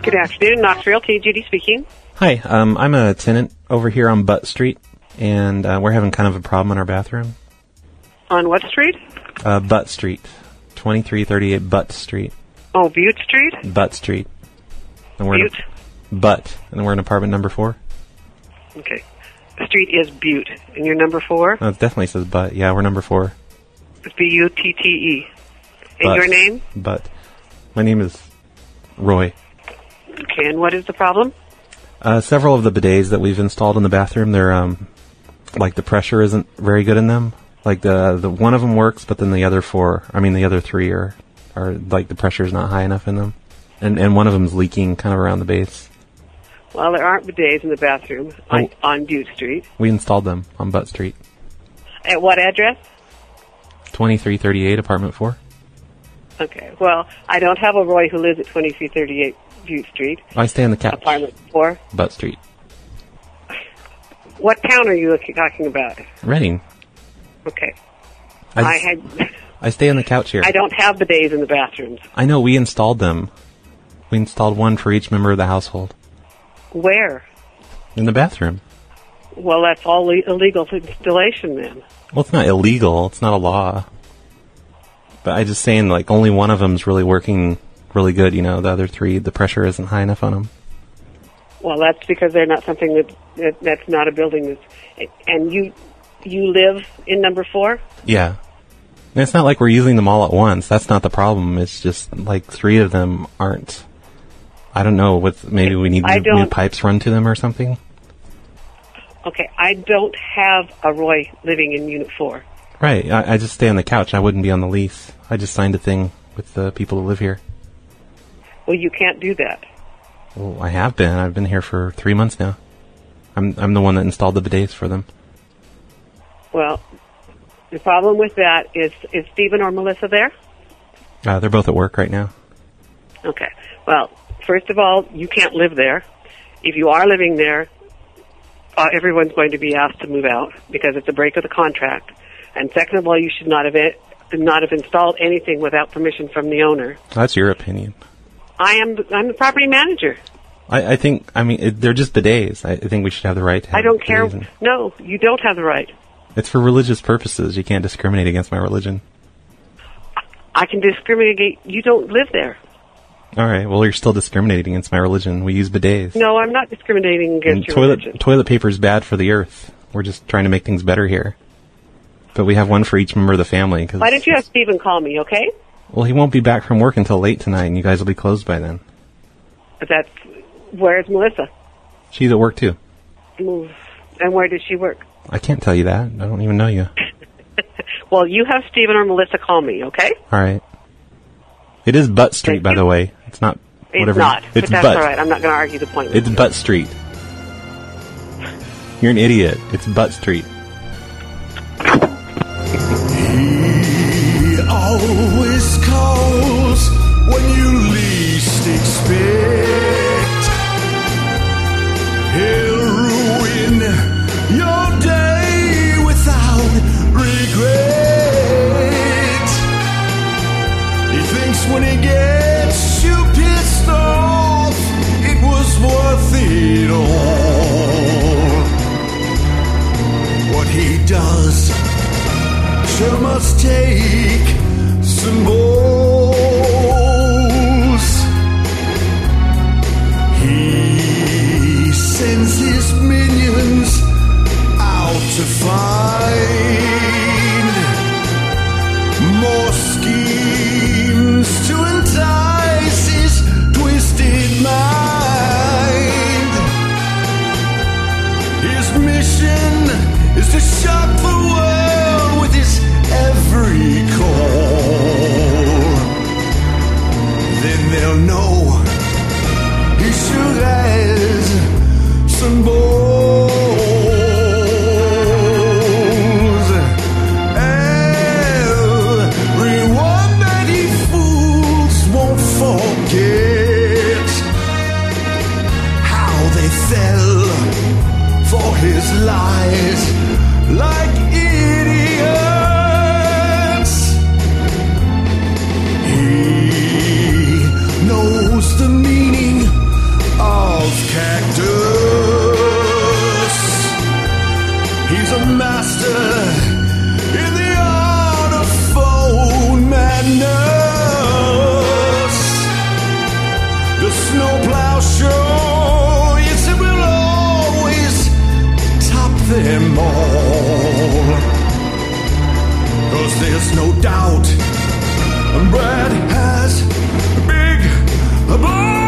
Good afternoon, Knox Realty. Judy speaking. Hi, I'm a tenant over here on Butt Street, and we're having kind of a problem in our bathroom. On what street? Butt Street, 2338 Butt Street. Oh, Butte Street? Butt Street. And we're Butte? and we're in apartment number 4. Okay. The street is Butte, and you're number 4? Oh, it definitely says Butt. Yeah, we're number 4. It's B-U-T-T-E. And Butt. your name? Butt. My name is Roy. Okay, and what is the problem? Several of the bidets that we've installed in the bathroom, they're, like the pressure isn't very good in them. Like the one of them works, but then the other 3 are like the pressure's not high enough in them. And one of them's leaking kind of around the base. Well, there aren't bidets in the bathroom on Butte Street. We installed them on Butt Street. At what address? 2338 apartment 4. Okay, well, I don't have a Roy who lives at 2338 Butte Street. I stay on the couch. Apartment 4. Butt Street. What town are you talking about? Reading. Okay. I stay on the couch here. I don't have bidets in the bathrooms. I know, we installed them. We installed one for each member of the household. Where? In the bathroom. Well, that's all illegal installation then. Well, it's not illegal. It's not a law. But I'm just saying, like, only one of them's really working really good, you know. The other 3, the pressure isn't high enough on them. Well, that's because they're not something that's not a building. And you live in number 4? Yeah. And it's not like we're using them all at once. That's not the problem. It's just, like, 3 of them aren't... I don't know, maybe we need new pipes run to them or something? Okay, I don't have a Roy living in Unit 4. Right, I just stay on the couch. I wouldn't be on the lease. I just signed a thing with the people who live here. Well, you can't do that. Well, I have been. I've been here for 3 months now. I'm the one that installed the bidets for them. Well, the problem with that is Stephen or Melissa there? They're both at work right now. Okay. Well, first of all, you can't live there. If you are living there, everyone's going to be asked to move out because it's a break of the contract. And second of all, you should not have installed anything without permission from the owner. That's your opinion. I'm the property manager. I think, they're just bidets. I think we should have the right to have I don't care. bidets. No, you don't have the right. It's for religious purposes. You can't discriminate against my religion. I can discriminate. You don't live there. All right. Well, you're still discriminating against my religion. We use bidets. No, I'm not discriminating against your religion. Toilet paper is bad for the earth. We're just trying to make things better here. But we have one for each member of the family. Why don't you have Stephen call me, okay? Well, he won't be back from work until late tonight, and you guys will be closed by then. But where's Melissa? She's at work, too. And where does she work? I can't tell you that. I don't even know you. Well, you have Stephen or Melissa call me, okay? All right. It is Butt Street, by the way. It's not whatever. It's not, but it's that's Butt. all right. I'm not going to argue the point. It's Butt Street. You're an idiot. It's Butt Street. He always calls when you least expect. He'll ruin your day without regret. He thinks when he gets you pissed off, it was worth it all. What he does sure must take some balls. snowplow show. Yes, it will always top them all. 'Cause there's no doubt Brad has big balls.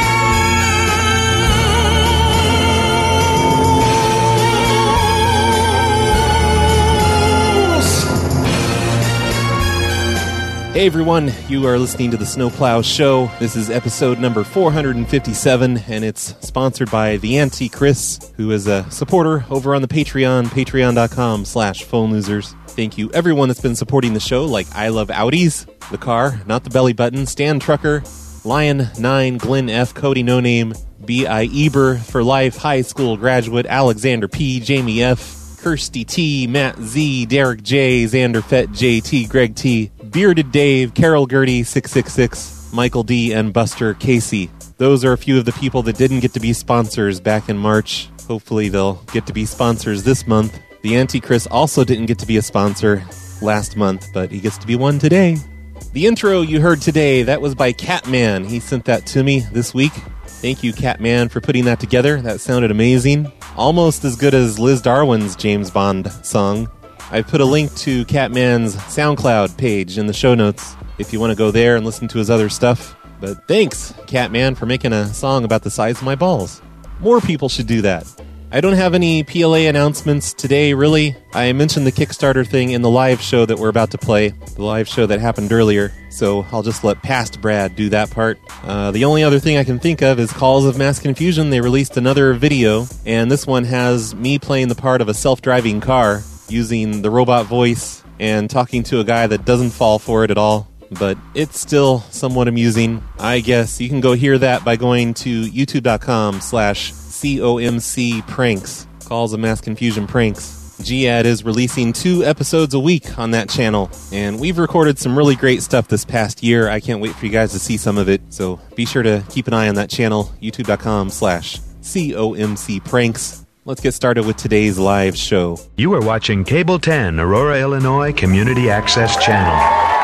Hey everyone, you are listening to the Snowplow Show. This is episode number 457, and it's sponsored by The Anti-Chris, who is a supporter over on the Patreon, patreon.com/phonelosers. Thank you everyone that's been supporting the show, like I Love Audis, the car, not the belly button, Stan Trucker, Lion9, Glenn F, Cody No Name, B.I. Eber for Life, High School Graduate, Alexander P, Jamie F, Kirsty T, Matt Z, Derek J, Xander Fett, JT, Greg T, Bearded Dave, Carol Gertie, 666, Michael D, and Buster Casey. Those are a few of the people that didn't get to be sponsors back in March. Hopefully they'll get to be sponsors this month. The Anti-Chris also didn't get to be a sponsor last month, but he gets to be one today. The intro you heard today, that was by Catman. He sent that to me this week. Thank you, Catman, for putting that together. That sounded amazing. Almost as good as Liz Darwin's James Bond song. I put a link to Catman's SoundCloud page in the show notes if you want to go there and listen to his other stuff. But thanks, Catman, for making a song about the size of my balls. More people should do that. I don't have any PLA announcements today, really. I mentioned the Kickstarter thing in the live show that we're about to play, the live show that happened earlier, so I'll just let past Brad do that part. The only other thing I can think of is Calls of Mass Confusion. They released another video, and this one has me playing the part of a self-driving car, using the robot voice and talking to a guy that doesn't fall for it at all. But it's still somewhat amusing. I guess you can go hear that by going to youtube.com/COMC pranks. Calls of Mass Confusion pranks. Giad is releasing 2 episodes a week on that channel, and we've recorded some really great stuff this past year. I can't wait for you guys to see some of it, so be sure to keep an eye on that channel, youtube.com/COMC pranks. Let's get started with today's live show. You are watching Cable 10, Aurora, Illinois Community Access Channel.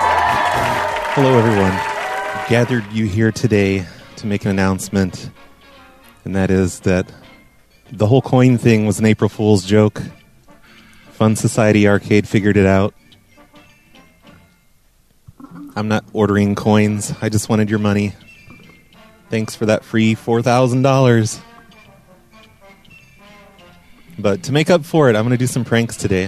Hello, everyone. I gathered you here today to make an announcement, and that is that the whole coin thing was an April Fool's joke. Fun Society Arcade figured it out. I'm not ordering coins. I just wanted your money. Thanks for that free $4,000. But to make up for it, I'm going to do some pranks today.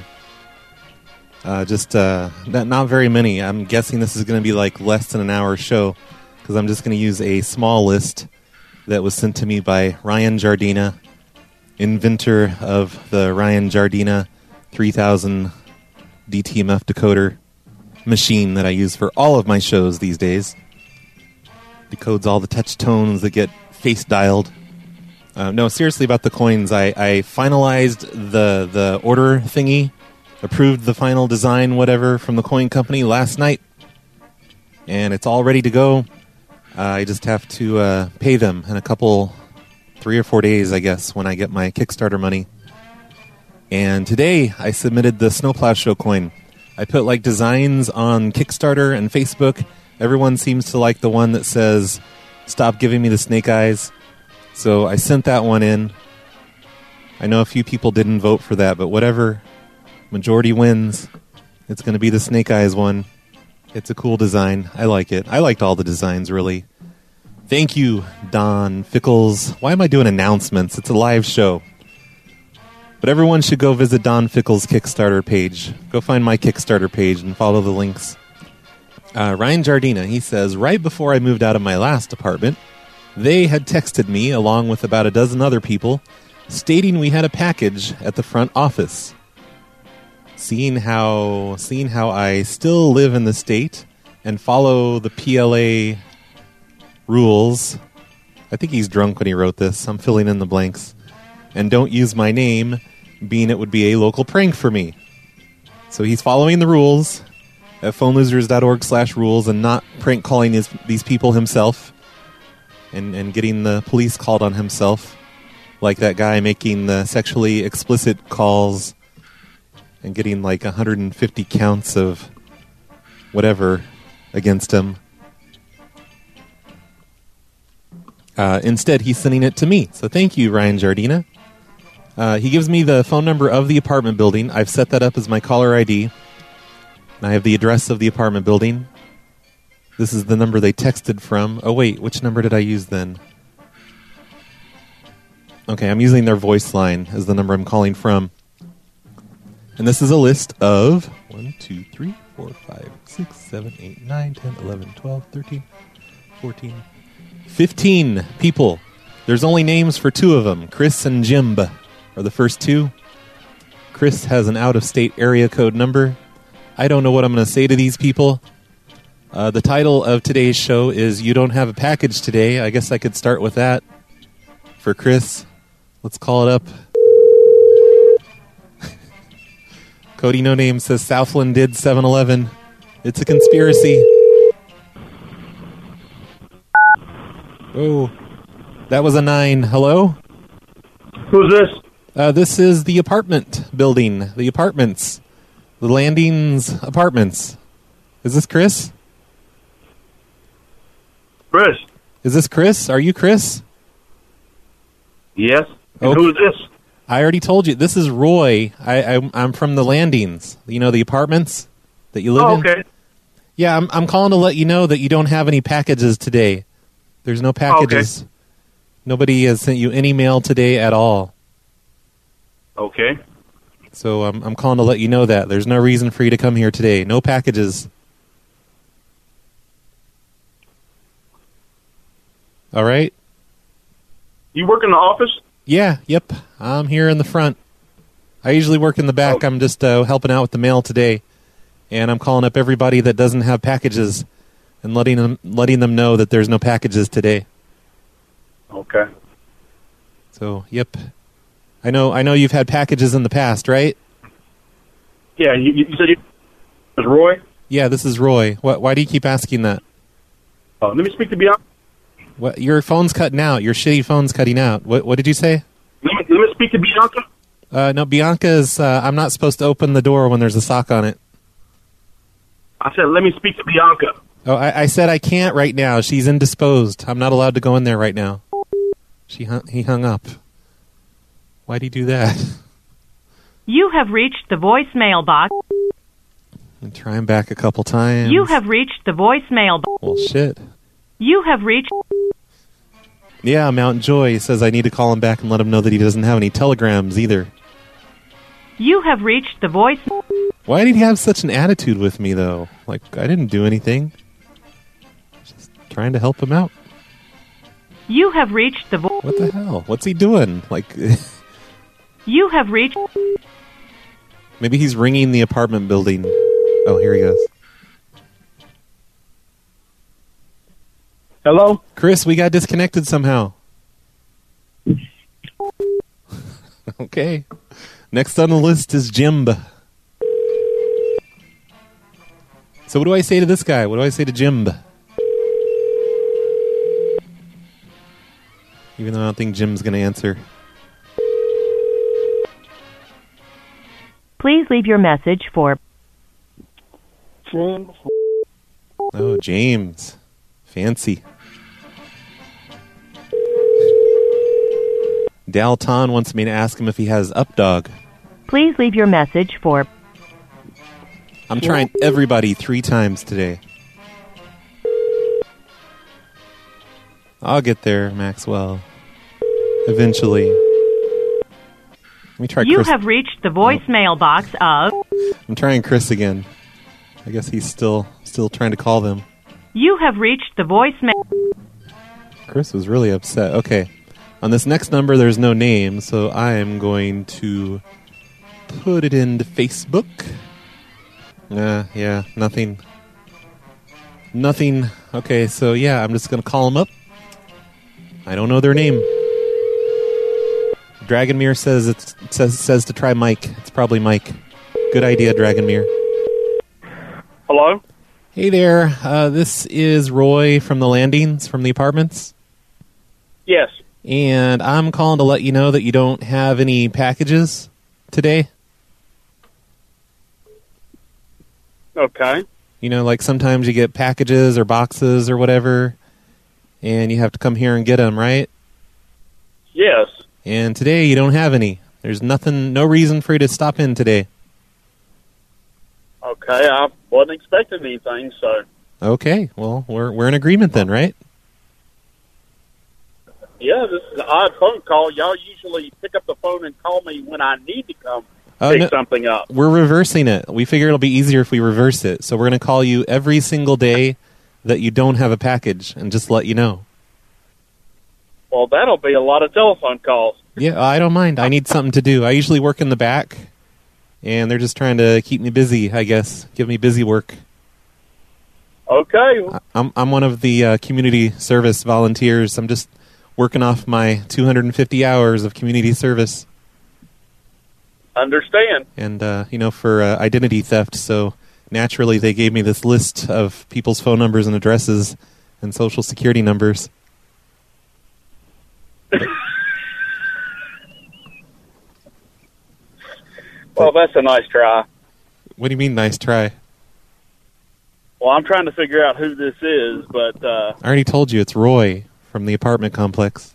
Not very many. I'm guessing this is going to be like less than an hour show, because I'm just going to use a small list that was sent to me by Ryan Jardina, inventor of the Ryan Jardina 3000 DTMF decoder machine that I use for all of my shows these days. Decodes all the touch tones that get face dialed. No, seriously about the coins. I finalized the order thingy, approved the final design, whatever, from the coin company last night, and it's all ready to go. I just have to pay them in a couple, 3 or 4 days, I guess, when I get my Kickstarter money. And today I submitted the Snowplow Show coin. I put like designs on Kickstarter and Facebook. Everyone seems to like the one that says, "Stop giving me the snake eyes." So I sent that one in. I know a few people didn't vote for that, but whatever. Majority wins. It's going to be the snake eyes one. It's a cool design. I like it. I liked all the designs, really. Thank you, Don Fickles. Why am I doing announcements? It's a live show. But everyone should go visit Don Fickles' Kickstarter page. Go find my Kickstarter page and follow the links. Ryan Jardina, he says, right before I moved out of my last apartment, they had texted me, along with about a dozen other people, stating we had a package at the front office. Seeing how I still live in the state and follow the PLA rules, I think he's drunk when he wrote this. I'm filling in the blanks. And don't use my name, being it would be a local prank for me. So he's following the rules at phonelosers.org/rules and not prank calling these people himself and getting the police called on himself, like that guy making the sexually explicit calls and getting like 150 counts of whatever against him. Instead, he's sending it to me. So thank you, Ryan Jardina. He gives me the phone number of the apartment building. I've set that up as my caller ID. And I have the address of the apartment building. This is the number they texted from. Oh, wait, which number did I use then? Okay, I'm using their voice line as the number I'm calling from. And this is a list of 1, 2, 3, 4, 5, 6, 7, 8, 9, 10, 11, 12, 13, 14, 15 people. There's only names for 2 of them. Chris and Jim are the first 2. Chris has an out-of-state area code number. I don't know what I'm going to say to these people. The title of today's show is You Don't Have a Package Today. I guess I could start with that for Chris. Let's call it up. Cody No Name says Southland did 7-Eleven. It's a conspiracy. Oh, that was a 9. Hello? Who's this? This is the apartment building. The apartments. The Landings Apartments. Is this Chris? Chris. Is this Chris? Are you Chris? Yes. And Okay. who's this? I already told you. This is Roy. I'm from the Landings. You know, the apartments that you live in? Okay. Yeah, I'm calling to let you know that you don't have any packages today. There's no packages. Okay. Nobody has sent you any mail today at all. Okay. So I'm calling to let you know that. There's no reason for you to come here today. No packages. All right? You work in the office? Yeah, yep. I'm here in the front. I usually work in the back. Oh. I'm just helping out with the mail today. And I'm calling up everybody that doesn't have packages and letting them know that there's no packages today. Okay. So, yep. I know you've had packages in the past, right? Yeah, you said you was Roy? Yeah, this is Roy. Why do you keep asking that? Let me speak to Bianca. What, your phone's cutting out. Your shitty phone's cutting out. What did you say? Let me speak to Bianca. No, Bianca's... I'm not supposed to open the door when there's a sock on it. I said, let me speak to Bianca. Oh, I said I can't right now. She's indisposed. I'm not allowed to go in there right now. He hung up. Why'd he do that? You have reached the voicemail box. And try him back a couple times. You have reached the voicemail box. Well, shit. You have reached... Yeah, Mountain Joy says I need to call him back and let him know that he doesn't have any telegrams either. You have reached the voice... Why did he have such an attitude with me, though? Like, I didn't do anything. Just trying to help him out. You have reached the... What the hell? What's he doing? Like... You have reached... Maybe he's ringing the apartment building. Oh, here he goes. Hello? Chris, we got disconnected somehow. Okay. Next on the list is Jim. So what do I say to this guy? What do I say to Jim? Even though I don't think Jim's going to answer. Please leave your message for... Oh, James. Fancy. Dalton wants me to ask him if he has Updog. Please leave your message for... I'm trying everybody 3 times today. I'll get there, Maxwell. Eventually. Let me try You Chris. have reached the voicemail box of... I'm trying Chris again. I guess he's still trying to call them. You have reached the voicemail... Chris was really upset. Okay. On this next number, there's no name, so I am going to put it into Facebook. Yeah, nothing. Nothing. Okay, so yeah, I'm just going to call them up. I don't know their name. Dragonmere says to try Mike. It's probably Mike. Good idea, Dragonmere. Hello? Hey there. This is Roy from the Landings, from the apartments. Yes. And I'm calling to let you know that you don't have any packages today. Okay. You know, like sometimes you get packages or boxes or whatever. and you have to come here and get them, right? Yes. And today you don't have any. There's no reason for you to stop in today. Okay, I wasn't expecting anything, so... Okay, well, we're in agreement then, right? Yeah, this is an odd phone call. Y'all usually pick up the phone and call me when I need to come pick something up. We're reversing it. We figure it'll be easier if we reverse it. So we're going to call you every single day that you don't have a package and just let you know. Well, that'll be a lot of telephone calls. Yeah, I don't mind. I need something to do. I usually work in the back, and they're just trying to keep me busy, I guess. Give me busy work. Okay. I'm one of the community service volunteers. I'm just working off my 250 hours of community service. Understand. And, for identity theft, so naturally they gave me this list of people's phone numbers and addresses and social security numbers. Well, that's a nice try. What do you mean, nice try? Well, I'm trying to figure out who this is, but... I already told you, it's Roy from the apartment complex.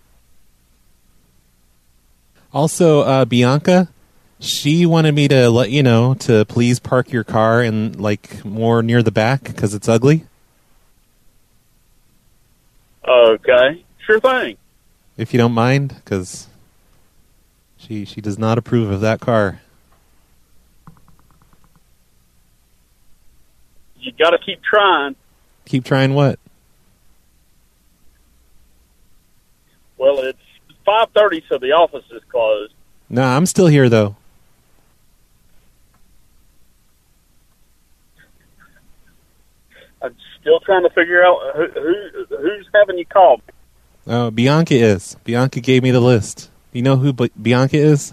Also, Bianca, she wanted me to let you know to please park your car in, more near the back, because it's ugly. Okay. Sure thing. If you don't mind, because she does not approve of that car. You got to keep trying. Keep trying what? Well, it's 5:30, so the office is closed. No, I'm still here, though. I'm still trying to figure out who's having you call me. Oh, Bianca is. Bianca gave me the list. You know who Bianca is?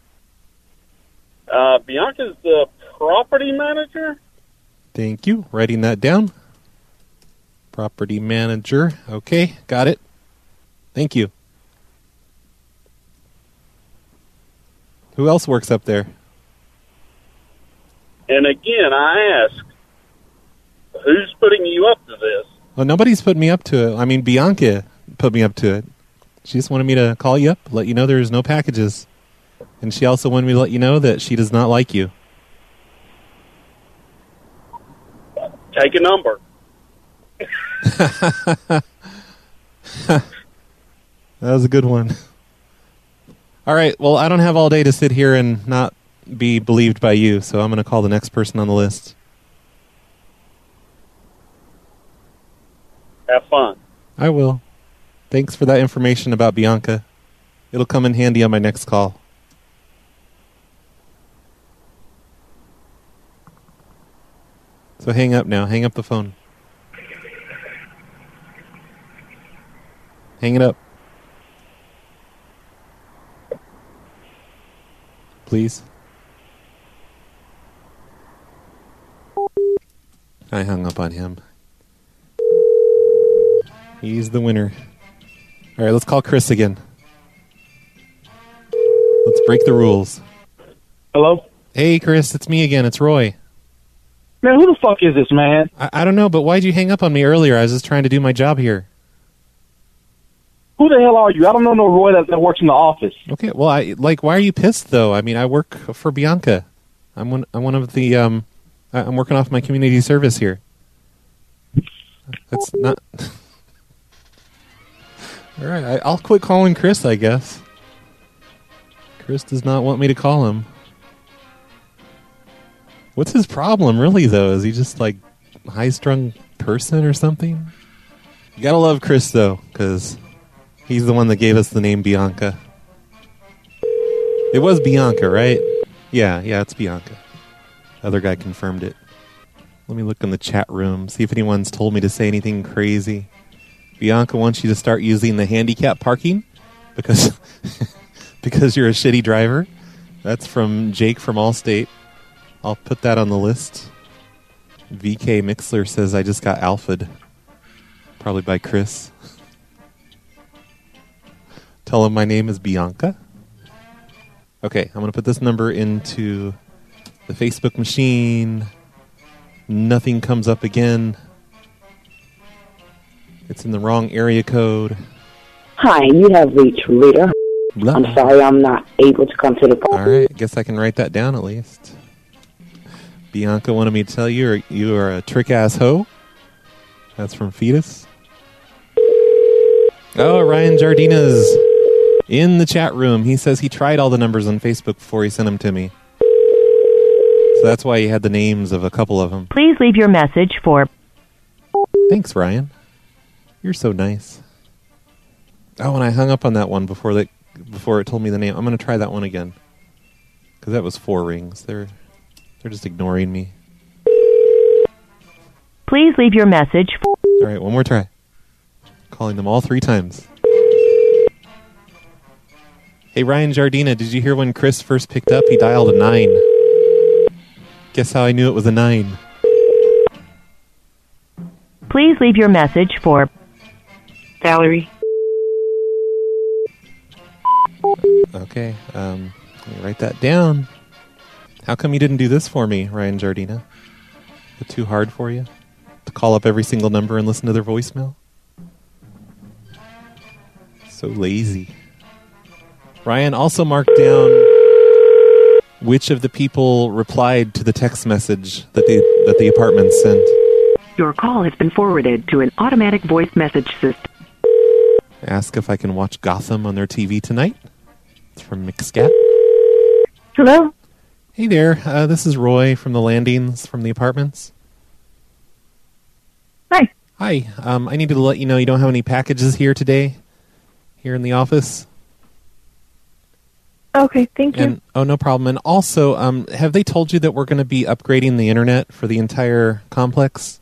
Bianca's the property manager? Thank you. Writing that down. Property manager. Okay, got it. Thank you. Who else works up there? And again, I ask, who's putting you up to this? Well, nobody's put me up to it. I mean, Bianca put me up to it. She just wanted me to call you up, let you know there's no packages. And she also wanted me to let you know that she does not like you. Take a number. That was a good one. All right, well, I don't have all day to sit here and not be believed by you, so I'm going to call the next person on the list. Have fun. I will. Thanks for that information about Bianca. It'll come in handy on my next call. So hang up now. Hang up the phone. Hang it up. Please. I hung up on him. He's the winner. All right, let's call Chris again. Let's break the rules. Hello? Hey, Chris, it's me again. It's Roy. Man, who the fuck is this, man? I don't know, but why'd you hang up on me earlier? I was just trying to do my job here. Who the hell are you? I don't know no Roy that works in the office. Okay, well, why are you pissed though? I mean, I work for Bianca. I'm one of the I'm working off my community service here. That's not. All right, I'll quit calling Chris, I guess. Chris does not want me to call him. What's his problem, really, though? Is he just, like, a high-strung person or something? You gotta love Chris, though, because he's the one that gave us the name Bianca. It was Bianca, right? Yeah, it's Bianca. The other guy confirmed it. Let me look in the chat room, see if anyone's told me to say anything crazy. Bianca wants you to start using the handicap parking because because you're a shitty driver. That's from Jake from Allstate. I'll put that on the list. VK Mixler says I just got alpha'd. Probably by Chris. Tell him my name is Bianca. Okay, I'm going to put this number into the Facebook machine. Nothing comes up again. It's in the wrong area code. Hi, you have reached Rita. Blah. I'm sorry I'm not able to come to the call. All right, guess I can write that down at least. Bianca wanted me to tell you you are a trick-ass hoe. That's from Fetus. Oh, Ryan Jardina's in the chat room. He says he tried all the numbers on Facebook before he sent them to me. So that's why he had the names of a couple of them. Please leave your message for... Thanks, Ryan. You're so nice. Oh, and I hung up on that one before it told me the name. I'm going to try that one again. Because that was 4 rings. They're just ignoring me. Please leave your message for... All right, one more try. Calling them all 3 times. Hey, Ryan Jardina, did you hear when Chris first picked up? He dialed a 9. Guess how I knew it was a 9? Please leave your message for... Valerie. Okay, let me write that down. How come you didn't do this for me, Ryan Jardina? Is it too hard for you? To call up every single number and listen to their voicemail? So lazy. Ryan also marked down which of the people replied to the text message that the apartment sent. Your call has been forwarded to an automatic voice message system. Ask if I can watch Gotham on their TV tonight. It's from McScat. Hello? Hey there, this is Roy from the Landings from the apartments. Hi. Hi, I need to let you know you don't have any packages here today, here in the office. Okay, thank you. And, oh, no problem. And also, have they told you that we're going to be upgrading the internet for the entire complex?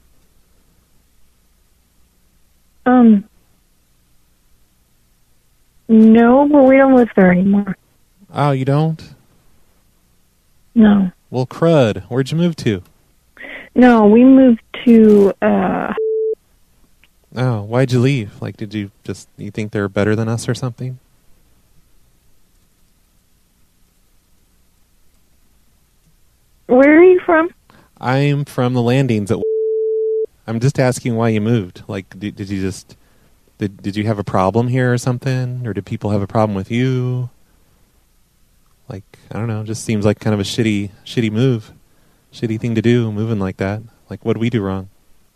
No, but we don't live there anymore. Oh, you don't? No. Well, crud. Where'd you move to? No, we moved to, Oh, why'd you leave? Like, you think they're better than us or something? Where are you from? I'm from the Landings. I'm just asking why you moved. Like, did you have a problem here or something? Or did people have a problem with you? Like, I don't know. Just seems like kind of a shitty move. Shitty thing to do, moving like that. Like, what did we do wrong?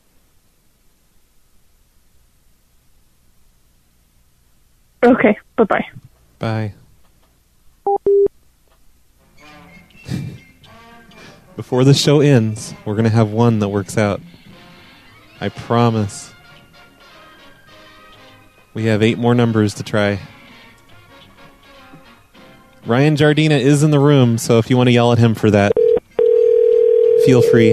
Okay, bye-bye. Bye. Before the show ends, we're going to have one that works out. I promise. We have 8 more numbers to try. Ryan Jardina is in the room, so if you want to yell at him for that, feel free.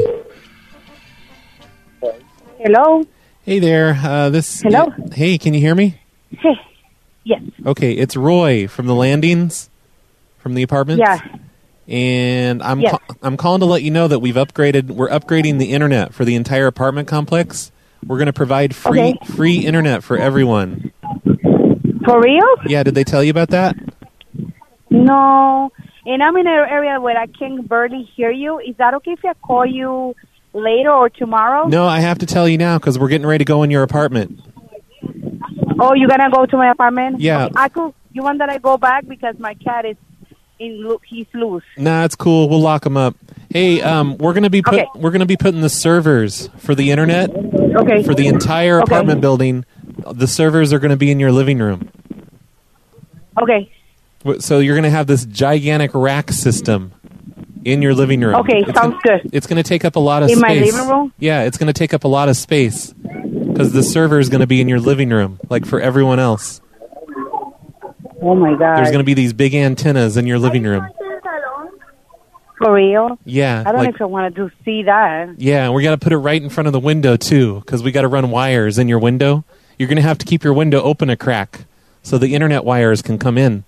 Hello? Hey there. Hello? Hey, can you hear me? Hey. Yes. Okay, it's Roy from the Landings, from the apartments. Yeah. And I'm calling to let you know that we're upgrading the internet for the entire apartment complex. We're going to provide free internet for everyone. For real? Yeah, did they tell you about that? No. And I'm in an area where I can barely hear you. Is that okay if I call you later or tomorrow? No, I have to tell you now because we're getting ready to go in your apartment. Oh, you're going to go to my apartment? Yeah. Okay, you want that I go back because my cat is he's loose. Nah, it's cool. We'll lock him up. Hey, we're gonna be putting the servers for the internet. Okay. For the entire apartment building, the servers are going to be in your living room. Okay. So you're going to have this gigantic rack system in your living room. Okay, sounds good. It's going to take up a lot of space. In my living room? Yeah, it's going to take up a lot of space because the server is going to be in your living room, like for everyone else. Oh my God! There's going to be these big antennas in your living room. For real? Yeah. I don't know if I want to see that. Yeah, and we got to put it right in front of the window too, because we got to run wires in your window. You're going to have to keep your window open a crack so the internet wires can come in.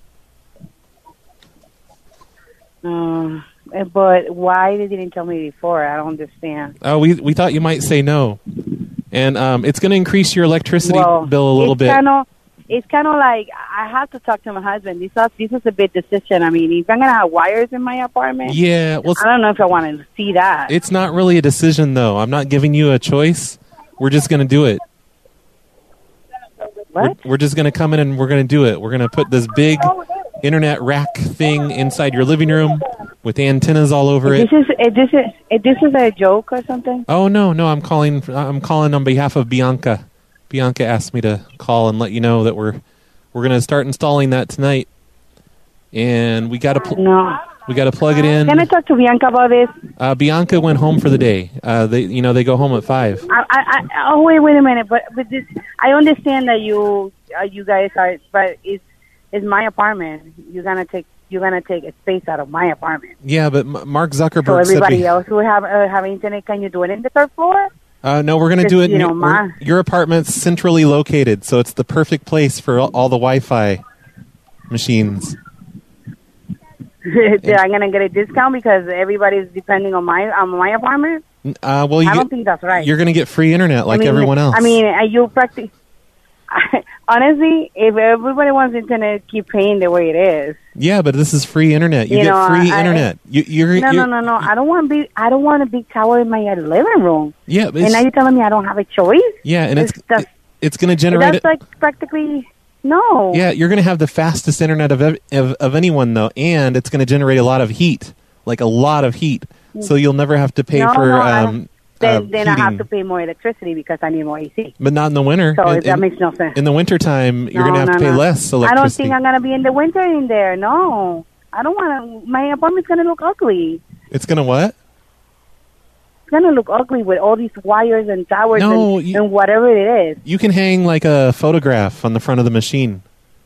But why they didn't tell me before? I don't understand. Oh, we thought you might say no, and it's going to increase your electricity bill a little bit. It's kind of like I have to talk to my husband. This is a big decision. I mean, if I'm going to have wires in my apartment, yeah, well, I don't know if I want to see that. It's not really a decision, though. I'm not giving you a choice. We're just going to do it. What? We're just going to come in and we're going to do it. We're going to put this big internet rack thing inside your living room with antennas all over it. This is a joke or something? Oh no, I'm calling on behalf of Bianca. Bianca asked me to call and let you know that we're going to start installing that tonight. And we got to plug it in. Can I talk to Bianca about this? Bianca went home for the day. They go home at 5. Wait a minute. But this, I understand that you guys are, but it's my apartment. You're gonna take a space out of my apartment. Yeah, but Mark Zuckerberg. So everybody else who have internet, can you do it in the third floor? No, we're going to do it. Your apartment's centrally located, so it's the perfect place for all the Wi-Fi machines. I'm going to get a discount because everybody's depending on my apartment? I don't think that's right. You're going to get free internet like everyone else. I mean, honestly, if everybody wants internet, keep paying the way it is. Yeah, but this is free internet. You get free internet. No. I don't want a big tower in my living room. Yeah, and now you're telling me I don't have a choice? Yeah, and it's going to generate. That's like practically. No. Yeah, you're going to have the fastest internet of anyone, though, and it's going to generate a lot of heat, like a lot of heat. So you'll never have to pay for. Then I have to pay more electricity because I need more AC. But not in the winter. So that makes no sense. In the wintertime, you're going to have to pay less electricity. I don't think I'm going to be in the winter in there. No. I don't want to. My apartment's going to look ugly. It's going to what? It's going to look ugly with all these wires and towers and whatever it is. You can hang like a photograph on the front of the machine.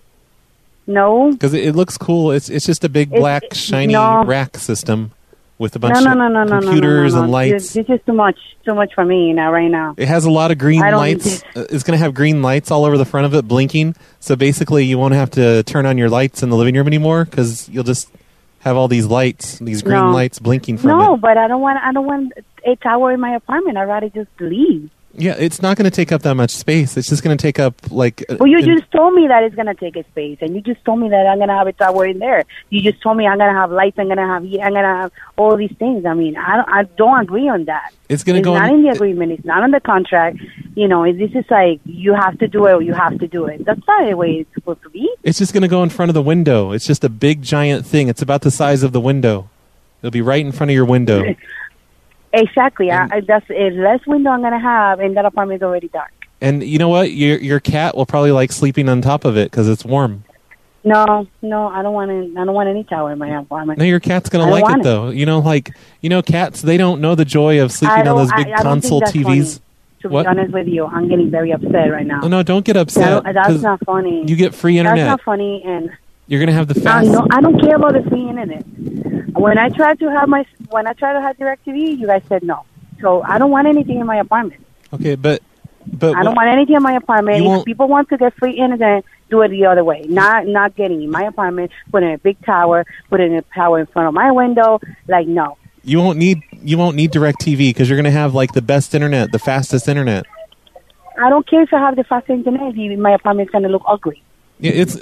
No. Because it looks cool. It's just a big black shiny rack system with a bunch of computers and lights. This is too much for me right now. It has a lot of green lights. It's going to have green lights all over the front of it blinking. So basically you won't have to turn on your lights in the living room anymore because you'll just have all these lights, these green lights blinking from it. No, but I don't want a tower in my apartment. I'd rather just leave. Yeah, it's not going to take up that much space. It's just going to take up like... Well, you just told me that it's going to take a space, and you just told me that I'm going to have a tower in there. You just told me I'm going to have lights, I'm going to have all these things. I mean, I don't agree on that. It's going to go... It's not in the agreement. It's not on the contract. You know, this is like, you have to do it or you have to do it. That's not the way it's supposed to be. It's just going to go in front of the window. It's just a big, giant thing. It's about the size of the window. It'll be right in front of your window. Exactly. That's a less window I'm going to have, and that apartment is already dark. And you know what? Your cat will probably like sleeping on top of it because it's warm. No, I don't want any tower in my apartment. No, your cat's going to like it, though. You know, cats, they don't know the joy of sleeping on those big console TVs. Funny. To be honest with you, I'm getting very upset right now. Oh, no, don't get upset. That's not funny. You get free internet. That's not funny, and you're going to have the fast... No, I don't care about the free internet. When I tried to have DirecTV, you guys said no. So I don't want anything in my apartment. Okay, but I don't want anything in my apartment. If people want to get free internet, do it the other way. Not getting in my apartment, putting a big tower, putting a tower in front of my window. Like, no. You won't need DirecTV because you're going to have like the best internet, the fastest internet. I don't care if I have the fastest internet. My apartment's going to look ugly. Yeah, it's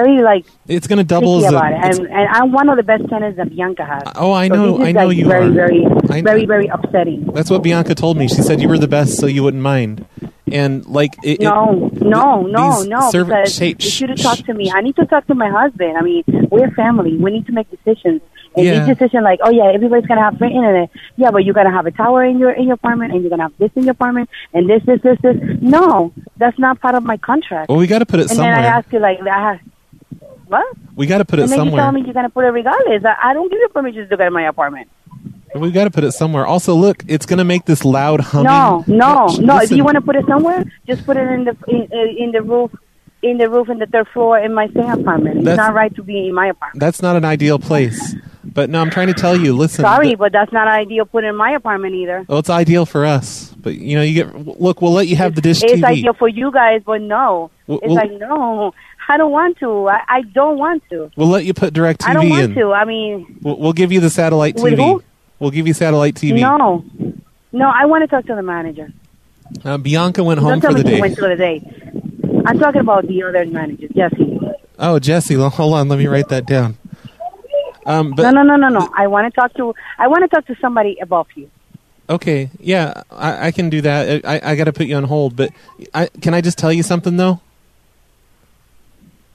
going to double as about it. And I'm one of the best tenants that Bianca has. Oh, I know you are. Very upsetting. That's what Bianca told me. She said you were the best, so you wouldn't mind. And like no. Because you should have talked to me. I need to talk to my husband. I mean, we're family. We need to make decisions. And these decisions, like, oh yeah, everybody's gonna have free internet. Yeah, but you're gonna have a tower in your apartment, and you're gonna have this in your apartment, and this. No, that's not part of my contract. Well, we got to put it somewhere. And then I ask you, like, what? We got to put it somewhere. And then you tell me you're gonna put it regardless. I don't give you permission to go to my apartment. We got to put it somewhere. Also, look, it's gonna make this loud humming. No. If you want to put it somewhere, just put it in the roof. In the roof in the third floor in my same apartment. It's not right to be in my apartment. That's not an ideal place. But no, I'm trying to tell you, listen. Sorry, but that's not ideal put in my apartment either. Well, it's ideal for us. But, you know, we'll let you have the dish TV. It's ideal for you guys, but no. No, I don't want to. I don't want to. We'll let you put DirecTV in. I don't want to. I mean... We'll give you the satellite TV. With who? We'll give you satellite TV. No, I want to talk to the manager. Bianca went home for the day. Went to the day. I'm talking about the other manager, Jesse. Oh, Jesse. Hold on. Let me write that down. No. I want to talk to somebody above you. Okay. Yeah, I can do that. I got to put you on hold. But can I just tell you something, though?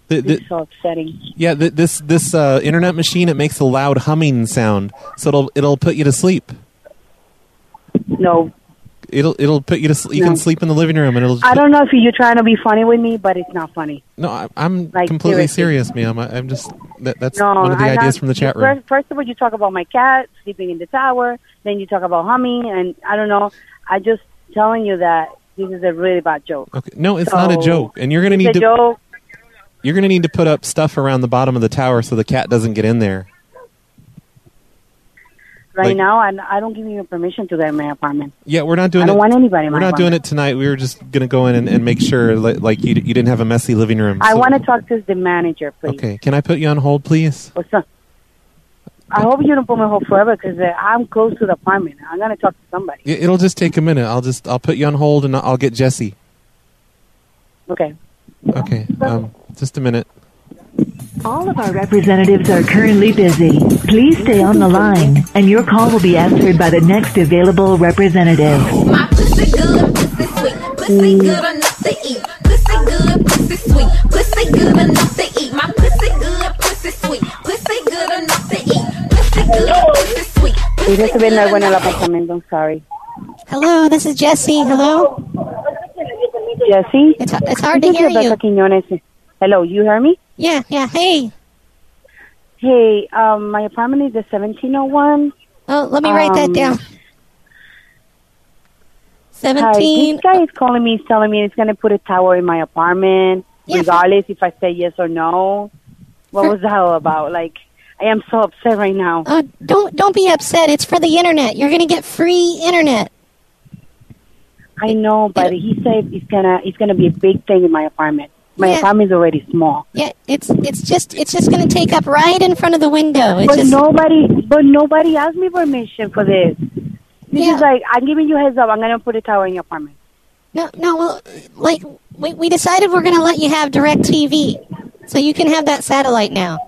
It's so upsetting. Yeah, this internet machine, it makes a loud humming sound, so it'll put you to sleep. No. It'll put you to sleep. You can sleep in the living room, and it'll. I don't know if you're trying to be funny with me, but it's not funny. No, I'm like, completely serious, ma'am. I'm just that's one of the ideas from the chat room. First of all, you talk about my cat sleeping in the tower. Then you talk about humming, and I don't know. I just telling you that this is a really bad joke. Okay. No, it's not a joke, and you're gonna need to. Joke. You're gonna need to put up stuff around the bottom of the tower so the cat doesn't get in there. Right now, I don't give you permission to get in my apartment. Yeah, we're not doing it. I don't want anybody in my apartment. We're not doing it tonight. We were just going to go in and make sure like you didn't have a messy living room. I want to talk to the manager, please. Okay, can I put you on hold, please? What's up? I hope you don't put me on hold forever because I'm close to the apartment. I'm going to talk to somebody. It'll just take a minute. I'll put you on hold and I'll get Jesse. Okay. Okay, just a minute. All of our representatives are currently busy. Please stay on the line, and your call will be answered by the next available representative. My pussy good, pussy sweet, pussy good enough to eat. Pussy good, pussy sweet, pussy good enough to eat. My pussy good, pussy sweet, pussy good enough to eat. Pussy good, pussy sweet. I'm sorry. Hello, this is Jesse. Hello? Jesse? It's hard to hear you. Hello, you hear me? Yeah, hey. Hey, my apartment is the 1701. Oh, let me write that down. 17. Hi, this guy is calling me, telling me he's going to put a tower in my apartment, regardless if I say yes or no. What was that all about? Like, I am so upset right now. Don't be upset. It's for the internet. You're going to get free internet. I know, but he said it's gonna be a big thing in my apartment. My apartment is already small. Yeah, it's just going to take up right in front of the window. But nobody asked me permission for this. This is like, I'm giving you a heads up. I'm going to put a tower in your apartment. No. Well, like we decided we're going to let you have DirecTV, so you can have that satellite now.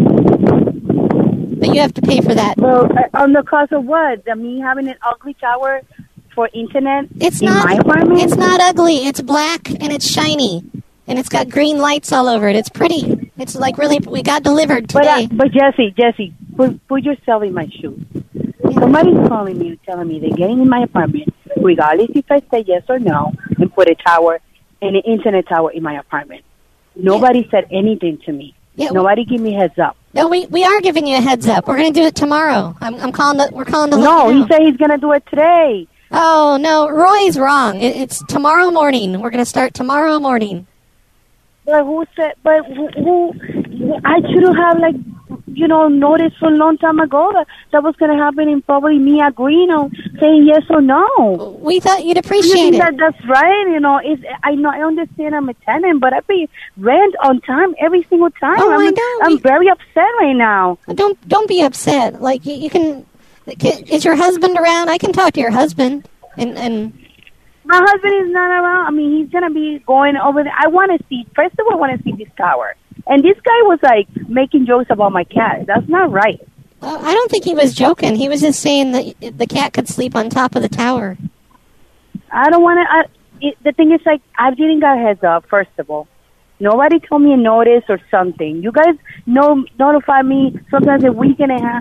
But you have to pay for that. Well, on the cost of what? Me having an ugly tower for internet my apartment? It's not ugly. It's black and it's shiny. And it's got green lights all over it. It's pretty. It's like really, we got delivered today. But Jesse, put yourself in my shoes. Somebody's calling me, telling me they're getting in my apartment, regardless if I say yes or no, and put a tower, an internet tower in my apartment. Nobody said anything to me. Yeah, Nobody gave me heads up. No, we are giving you a heads up. We're going to do it tomorrow. We're calling to. No, he said he's going to do it today. Oh no, Roy's wrong. It's tomorrow morning. We're going to start tomorrow morning. But who said? But who? I should have noticed for a long time ago that was going to happen, and probably me agreeing on saying yes or no. We thought you'd appreciate it. That's right. I know. I understand. I'm a tenant, but I pay rent on time every single time. Oh, I know. I'm very upset right now. Don't be upset. Like you can. Is your husband around? I can talk to your husband and. My husband is not around. I mean, he's going to be going over there. First of all, I want to see this tower. And this guy was, making jokes about my cat. That's not right. I don't think he was joking. He was just saying that the cat could sleep on top of the tower. I don't want to... The thing is, I didn't get a heads up, first of all. Nobody told me a notice or something. You guys notify me sometimes a week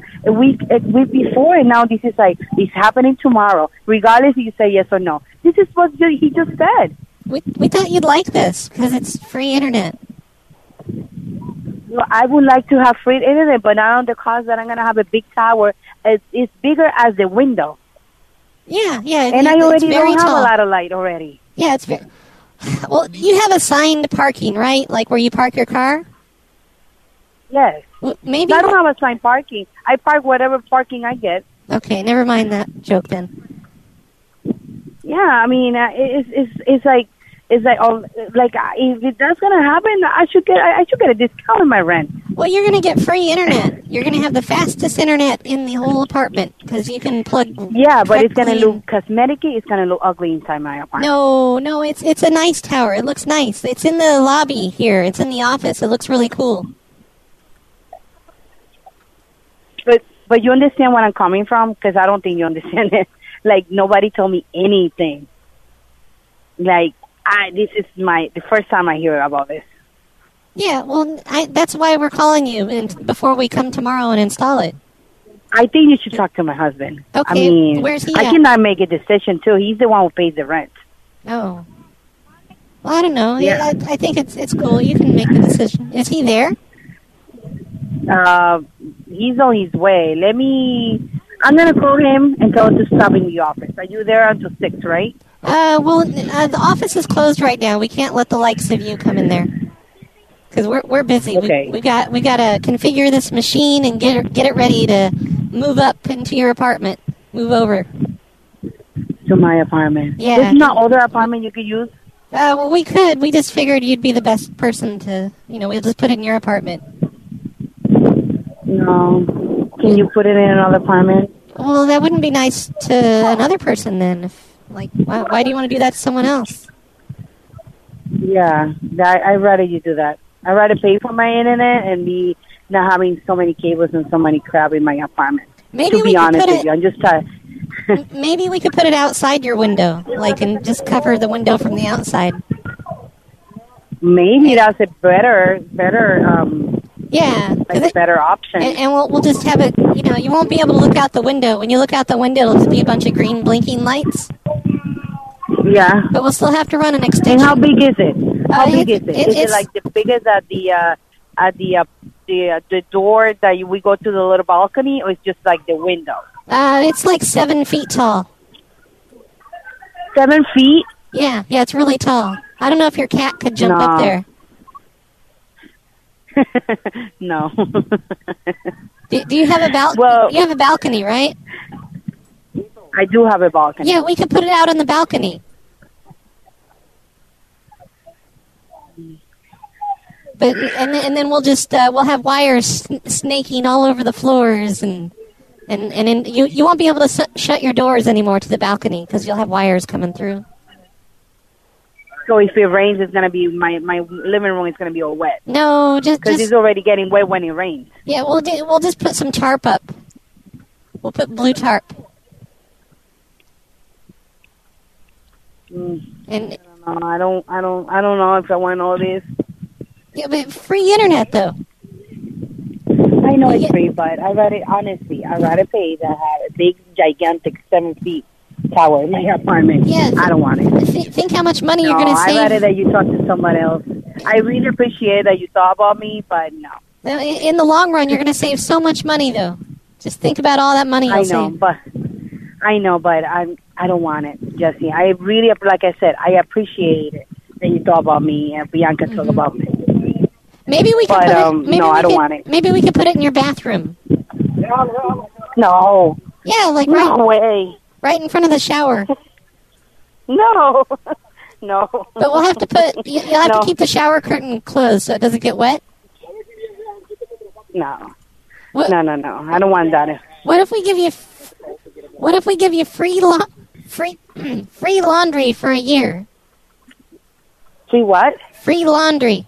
a week before, and now this is it's happening tomorrow, regardless if you say yes or no. This is what he just said. We thought you'd like this because it's free internet. Well, I would like to have free internet, but not on the cost that I'm going to have a big tower. It's bigger as the window. Yeah. And I already don't have a lot of light already. Yeah, it's very... Well, you have assigned parking, right? Like where you park your car? Yes. Well, maybe I don't have assigned parking. I park whatever parking I get. Okay, never mind that joke then. Yeah, I mean, it's like if that's gonna happen, I should get a discount on my rent. Well, you're gonna get free internet. You're gonna have the fastest internet in the whole apartment because you can plug. Yeah, but it's gonna look cosmetic-y. It's gonna look ugly inside my apartment. No, it's a nice tower. It looks nice. It's in the lobby here. It's in the office. It looks really cool. But you understand where I'm coming from? Because I don't think you understand it. Like, nobody told me anything. Like, this is the first time I hear about this. Yeah, well, that's why we're calling you and before we come tomorrow and install it. I think you should talk to my husband. Okay, I mean, where's he I at? cannot make a decision, too. He's the one who pays the rent. Oh. Well, I don't know. Yeah. I think it's cool. You can make the decision. Is he there? He's on his way. I'm going to call him and tell him to stop in the office. Are you there until 6, right? The office is closed right now. We can't let the likes of you come in there. Because we're busy. Okay. We got to configure this machine and get it ready to move up into your apartment. Move over. To my apartment. Yeah. There's no other apartment you could use? Well, we could. We just figured you'd be the best person to, we'll just put it in your apartment. No. Can you put it in another apartment? Well, that wouldn't be nice to another person then. Why do you want to do that to someone else? Yeah, I'd rather you do that. I'd rather pay for my internet and be not having so many cables and so many crap in my apartment. Maybe to be honest with you, I'm just tired. Maybe we could put it outside your window, and just cover the window from the outside. Maybe that's a better better option. And we'll just have it, you won't be able to look out the window. When you look out the window, it'll just be a bunch of green blinking lights. Yeah. But we'll still have to run an extension. And how big is it? How big is it? Is it like the biggest at the door that we go to the little balcony, or it's just like the window? It's like 7 feet tall. 7 feet? Yeah, it's really tall. I don't know if your cat could jump up there. No. Do you have a balcony? Well, you have a balcony, right? I do have a balcony. Yeah, we could put it out on the balcony. But and then we'll just we'll have wires snaking all over the floors and you won't be able to shut your doors anymore to the balcony because you'll have wires coming through. So if it rains, it's gonna be my living room is gonna be all wet. No, just because it's already getting wet when it rains. Yeah, we'll just put some tarp up. We'll put blue tarp. And I don't know if I want all this. Yeah, but free internet though. I know it's free, but I'd rather pay to have a big, gigantic 7 feet tower in my apartment. Yeah, I don't want it. Think how much money you're going to save. I'd rather that you talk to someone else. I really appreciate that you thought about me, but no. In the long run, you're going to save so much money, though. Just think about all that money you'll save. I know, but I don't want it, Jesse. I really, like I said, I appreciate it that you thought about me and Bianca talked about me. Maybe we could put it. I don't want it. Maybe we could put it in your bathroom. No. Yeah, no way. Right in front of the shower. No. No. But we'll have to you'll have to keep the shower curtain closed so it doesn't get wet. No. No. I don't want that. What if we give you free laundry for a year? Free what? Free laundry.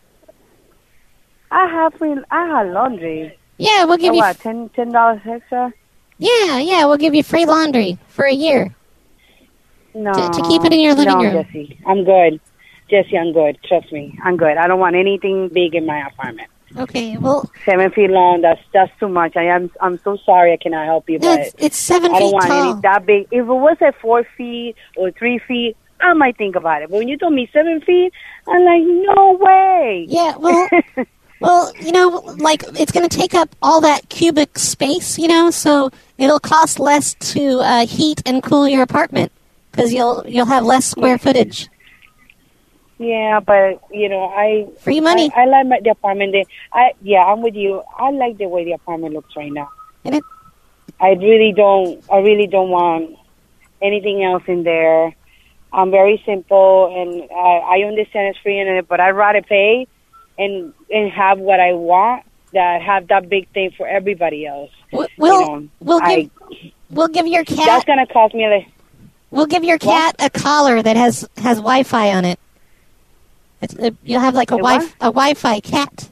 I have laundry. Yeah, we'll give you $10 extra. Yeah, we'll give you free laundry for a year. No, to keep it in your living room. Jesse, I'm good. Jesse, I'm good. Trust me, I'm good. I don't want anything big in my apartment. Okay, well, 7 feet long. That's too much. I'm so sorry. I cannot help you, but it's 7 feet tall. I don't want any that big. If it was at 4 feet or 3 feet, I might think about it. But when you told me 7 feet, I'm like, no way. Yeah, well. Well, it's going to take up all that cubic space, so it'll cost less to heat and cool your apartment because you'll have less square footage. Yeah, but free money. I like the apartment. I'm with you. I like the way the apartment looks right now. And I really don't want anything else in there. I'm very simple, and I understand it's free internet, but I'd rather pay and have what I want that have that big thing for everybody else. We'll give your cat. That's gonna cost me. We'll give your cat a collar that has Wi-Fi on it. You'll have like a Wi-Fi cat.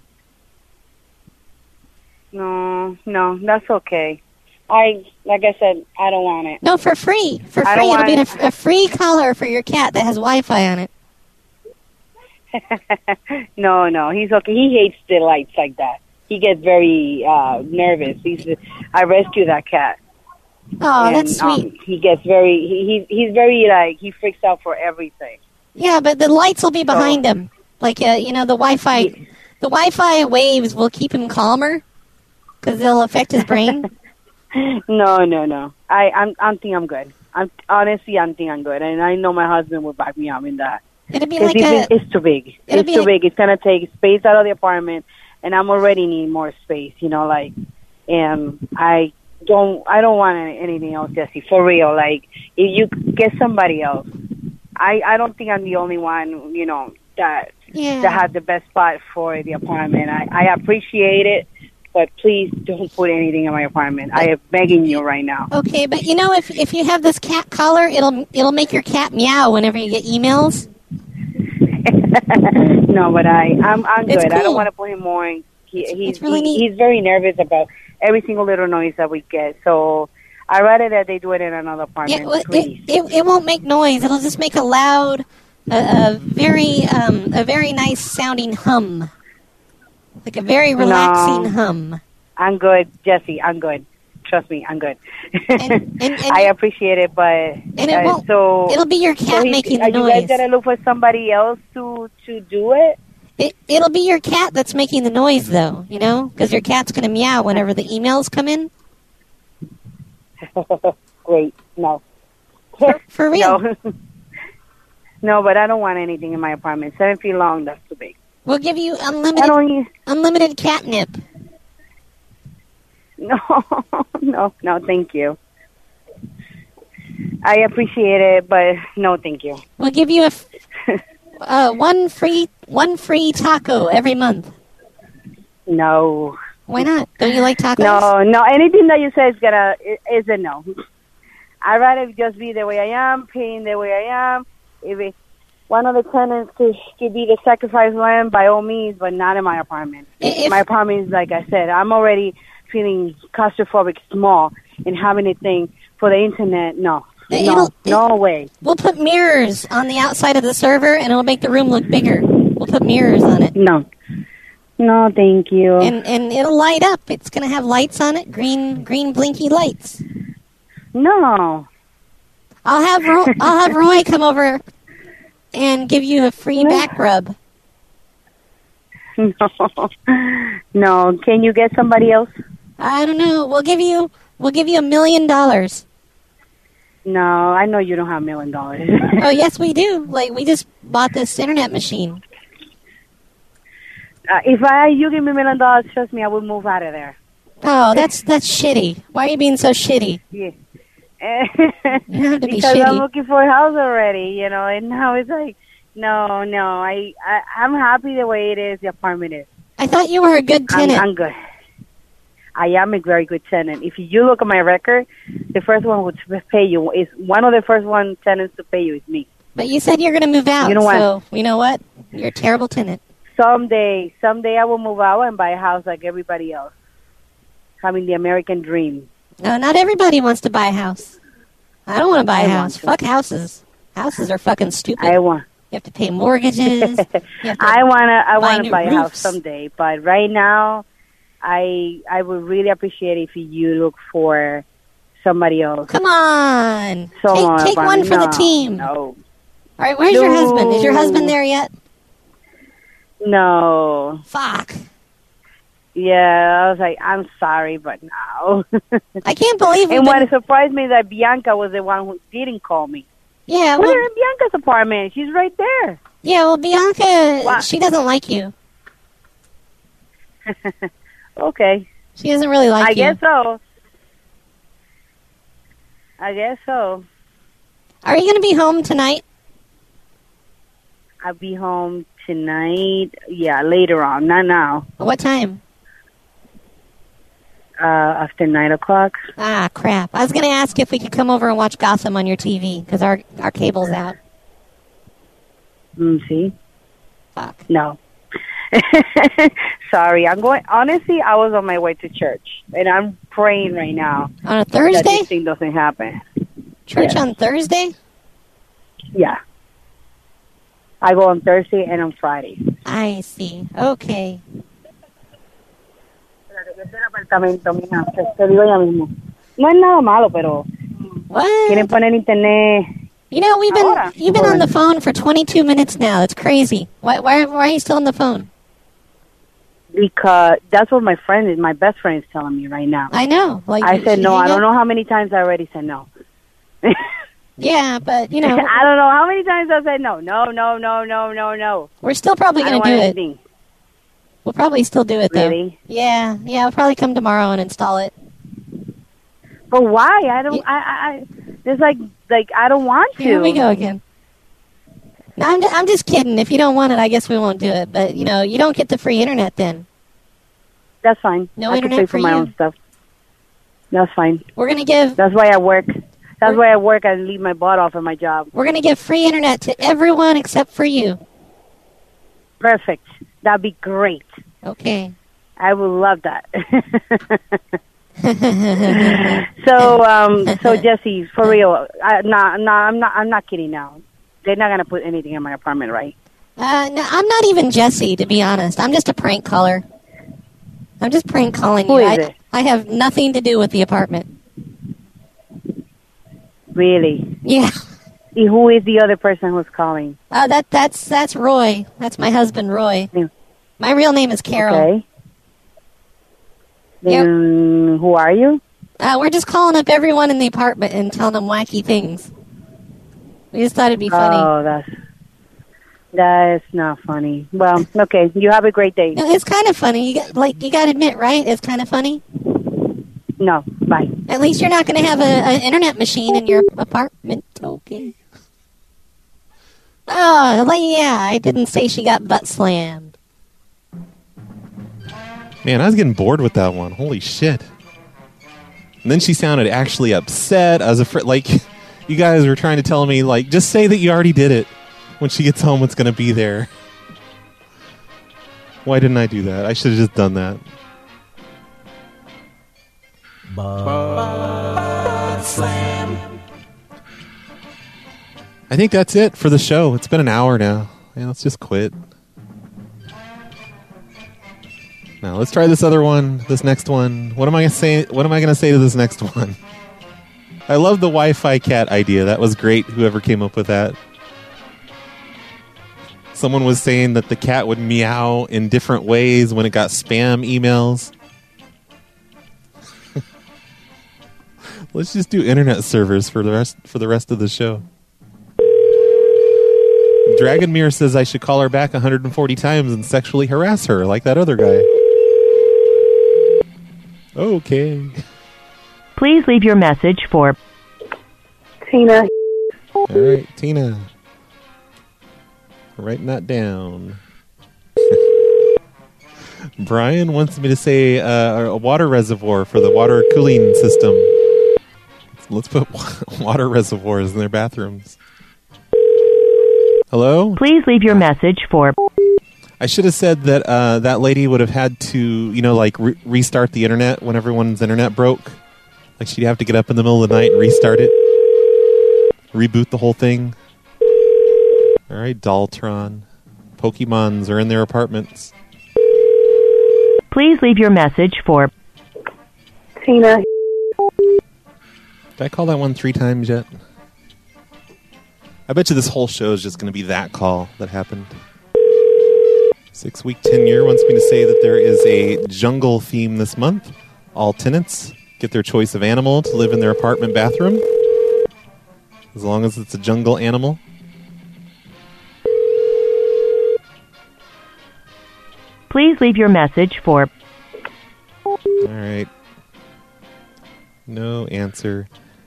No, that's okay. Like I said, I don't want it. No, for free. It'll be a free collar for your cat that has Wi-Fi on it. No, he's okay. He hates the lights like that. He gets very nervous. I rescued that cat. Oh, and, that's sweet. He gets very. He's very like he freaks out for everything. Yeah, but the lights will be behind him. Like the Wi-Fi. The Wi-Fi waves will keep him calmer because they'll affect his brain. No. I think I'm good. I think I'm good, and I know my husband will back me up in that. It'll be like it's too big. It's too big. It's gonna take space out of the apartment, and I'm already need more space. And I don't want anything else, Jesse. For real, like if you get somebody else, I don't think I'm the only one. That has the best spot for the apartment. I appreciate it. But please don't put anything in my apartment. I am begging you right now. Okay, but if you have this cat collar, it'll make your cat meow whenever you get emails. No, but I'm good. Cool. I don't want to put him more in. It's really neat. He's very nervous about every single little noise that we get. So I'd rather that they do it in another apartment. Yeah, please. It won't make noise. It'll just make a loud, a very nice sounding hum. Like a very relaxing hum. I'm good, Jesse. I'm good. Trust me, I'm good. And I appreciate it, but it won't. It'll be your cat making the noise. Are you guys gonna look for somebody else to do it? It'll be your cat that's making the noise, though. Because your cat's gonna meow whenever the emails come in. Great. No. For real. No. No, but I don't want anything in my apartment. 7 feet long. That's too big. We'll give you unlimited catnip. No, thank you. I appreciate it, but no, thank you. We'll give you one free taco every month. No. Why not? Don't you like tacos? No. Anything that you say is a no. I'd rather just be the way I am, paying the way I am. If it's one of the tenants to be the sacrifice lamb, by all means, but not in my apartment. My apartment is, like I said, I'm already feeling claustrophobic, small, and having a thing for the internet, no way. We'll put mirrors on the outside of the server, and it'll make the room look bigger. We'll put mirrors on it. No, thank you. And it'll light up. It's going to have lights on it, green blinky lights. No. I'll have Roy come over and give you a free back rub. No. Can you get somebody else? I don't know. We'll give you $1 million. No, I know you don't have $1 million. Oh, yes, we do. Like, we just bought this internet machine. If you give me $1 million, trust me, I will move out of there. Oh, that's shitty. Why are you being so shitty? Yeah. You have to be because shitty. I'm looking for a house already, and now it's like, no, I'm happy the way it is, the apartment is. I thought you were a good tenant. I'm good. I am a very good tenant. If you look at my record, the first one who pay you is one of the first tenants to pay you is me. But you said you're going to move out. So you know what? You're a terrible tenant. Someday I will move out and buy a house like everybody else, having the American dream. No, not everybody wants to buy a house. I don't want to buy a house. Fuck houses. Houses are fucking stupid. You have to pay mortgages. I want to buy a house someday, but right now, I would really appreciate it if you look for somebody else. Come on, take one for the team. No. All right, where's your husband? Is your husband there yet? No. Fuck. Yeah, I was like, I'm sorry, but no. I can't believe it. And what surprised me is that Bianca was the one who didn't call me. Yeah, we're in Bianca's apartment. She's right there. Yeah, well, Bianca, she doesn't like you. Okay. She doesn't really like you. I guess so. Are you going to be home tonight? I'll be home tonight. Yeah, later on. Not now. What time? After 9 o'clock. Ah, crap. I was going to ask if we could come over and watch Gotham on your TV, because our cable's out. See? Fuck. No. Sorry. Honestly, I was on my way to church, and I'm praying right now. On a Thursday? That this thing doesn't happen. Church on Thursday? Yeah. I go on Thursday and on Friday. I see. Okay. No es nada malo, pero quieren poner internet. You know, you've been on the phone for 22 minutes now. That's crazy. Why are you still on the phone? Because that's what my best friend is telling me right now. I know. Like I said no. I don't know how many times I already said no. Yeah, but, you know. I don't know how many times I said no. No. We're still probably going to do it. We'll probably still do it, though. Really? Yeah, I'll probably come tomorrow and install it. But why? It's like I don't want to. Here we go again. No, I'm just kidding. If you don't want it, I guess we won't do it. But, you know, you don't get the free internet then. That's fine. No I internet can pay for my you. own stuff. That's fine. We're going to give... That's why I work. That's why I work. I leave my butt off at my job. We're going to give free internet to everyone except for you. Perfect. That'd be great. Okay. I would love that. So Jesse, for real, I'm not kidding now. They're not gonna put anything in my apartment, right? No, I'm not even Jesse, to be honest. I'm just a prank caller. I'm just prank calling you. Who is it? I have nothing to do with the apartment. Really? Yeah. Who is the other person who's calling? That's Roy. That's my husband, Roy. Yeah. My real name is Carol. Okay. Then who are you? We're just calling up everyone in the apartment and telling them wacky things. We just thought it'd be funny. Oh, that's not funny. Well, okay. You have a great day. No, it's kind of funny. You got to admit, right? It's kind of funny. No, bye. At least you're not going to have an internet machine in your apartment. Okay. Oh, yeah. I didn't say she got butt slammed. Man, I was getting bored with that one. Holy shit. And then she sounded actually upset. I was afraid, like, you guys were trying to tell me, like, just say that you already did it. When she gets home, it's going to be there. Why didn't I do that? I should have just done that. Butt slam. I think that's it for the show. It's been an hour now. Yeah, let's just quit. Now let's try this other one. This next one. What am I going to say to this next one? I love the Wi-Fi cat idea. That was great. Whoever came up with that. Someone was saying that the cat would meow in different ways when it got spam emails. Let's just do internet servers for the rest of the show. Dragonmere says I should call her back 140 times and sexually harass her like that other guy. Okay. Please leave your message for Tina. All right, Tina. Writing that down. Brian wants me to say a water reservoir for the water cooling system. Let's put water reservoirs in their bathrooms. Hello? Please leave your message for... I should have said that that lady would have had to, restart the internet when everyone's internet broke. Like, she'd have to get up in the middle of the night and restart it. Reboot the whole thing. All right, Daltron. Pokemons are in their apartments. Please leave your message for... Tina. Did I call that one 3 times yet? I bet you this whole show is just going to be that call that happened. 6 Week Tenure wants me to say that there is a jungle theme this month. All tenants get their choice of animal to live in their apartment bathroom. As long as it's a jungle animal. Please leave your message for... All right. No answer.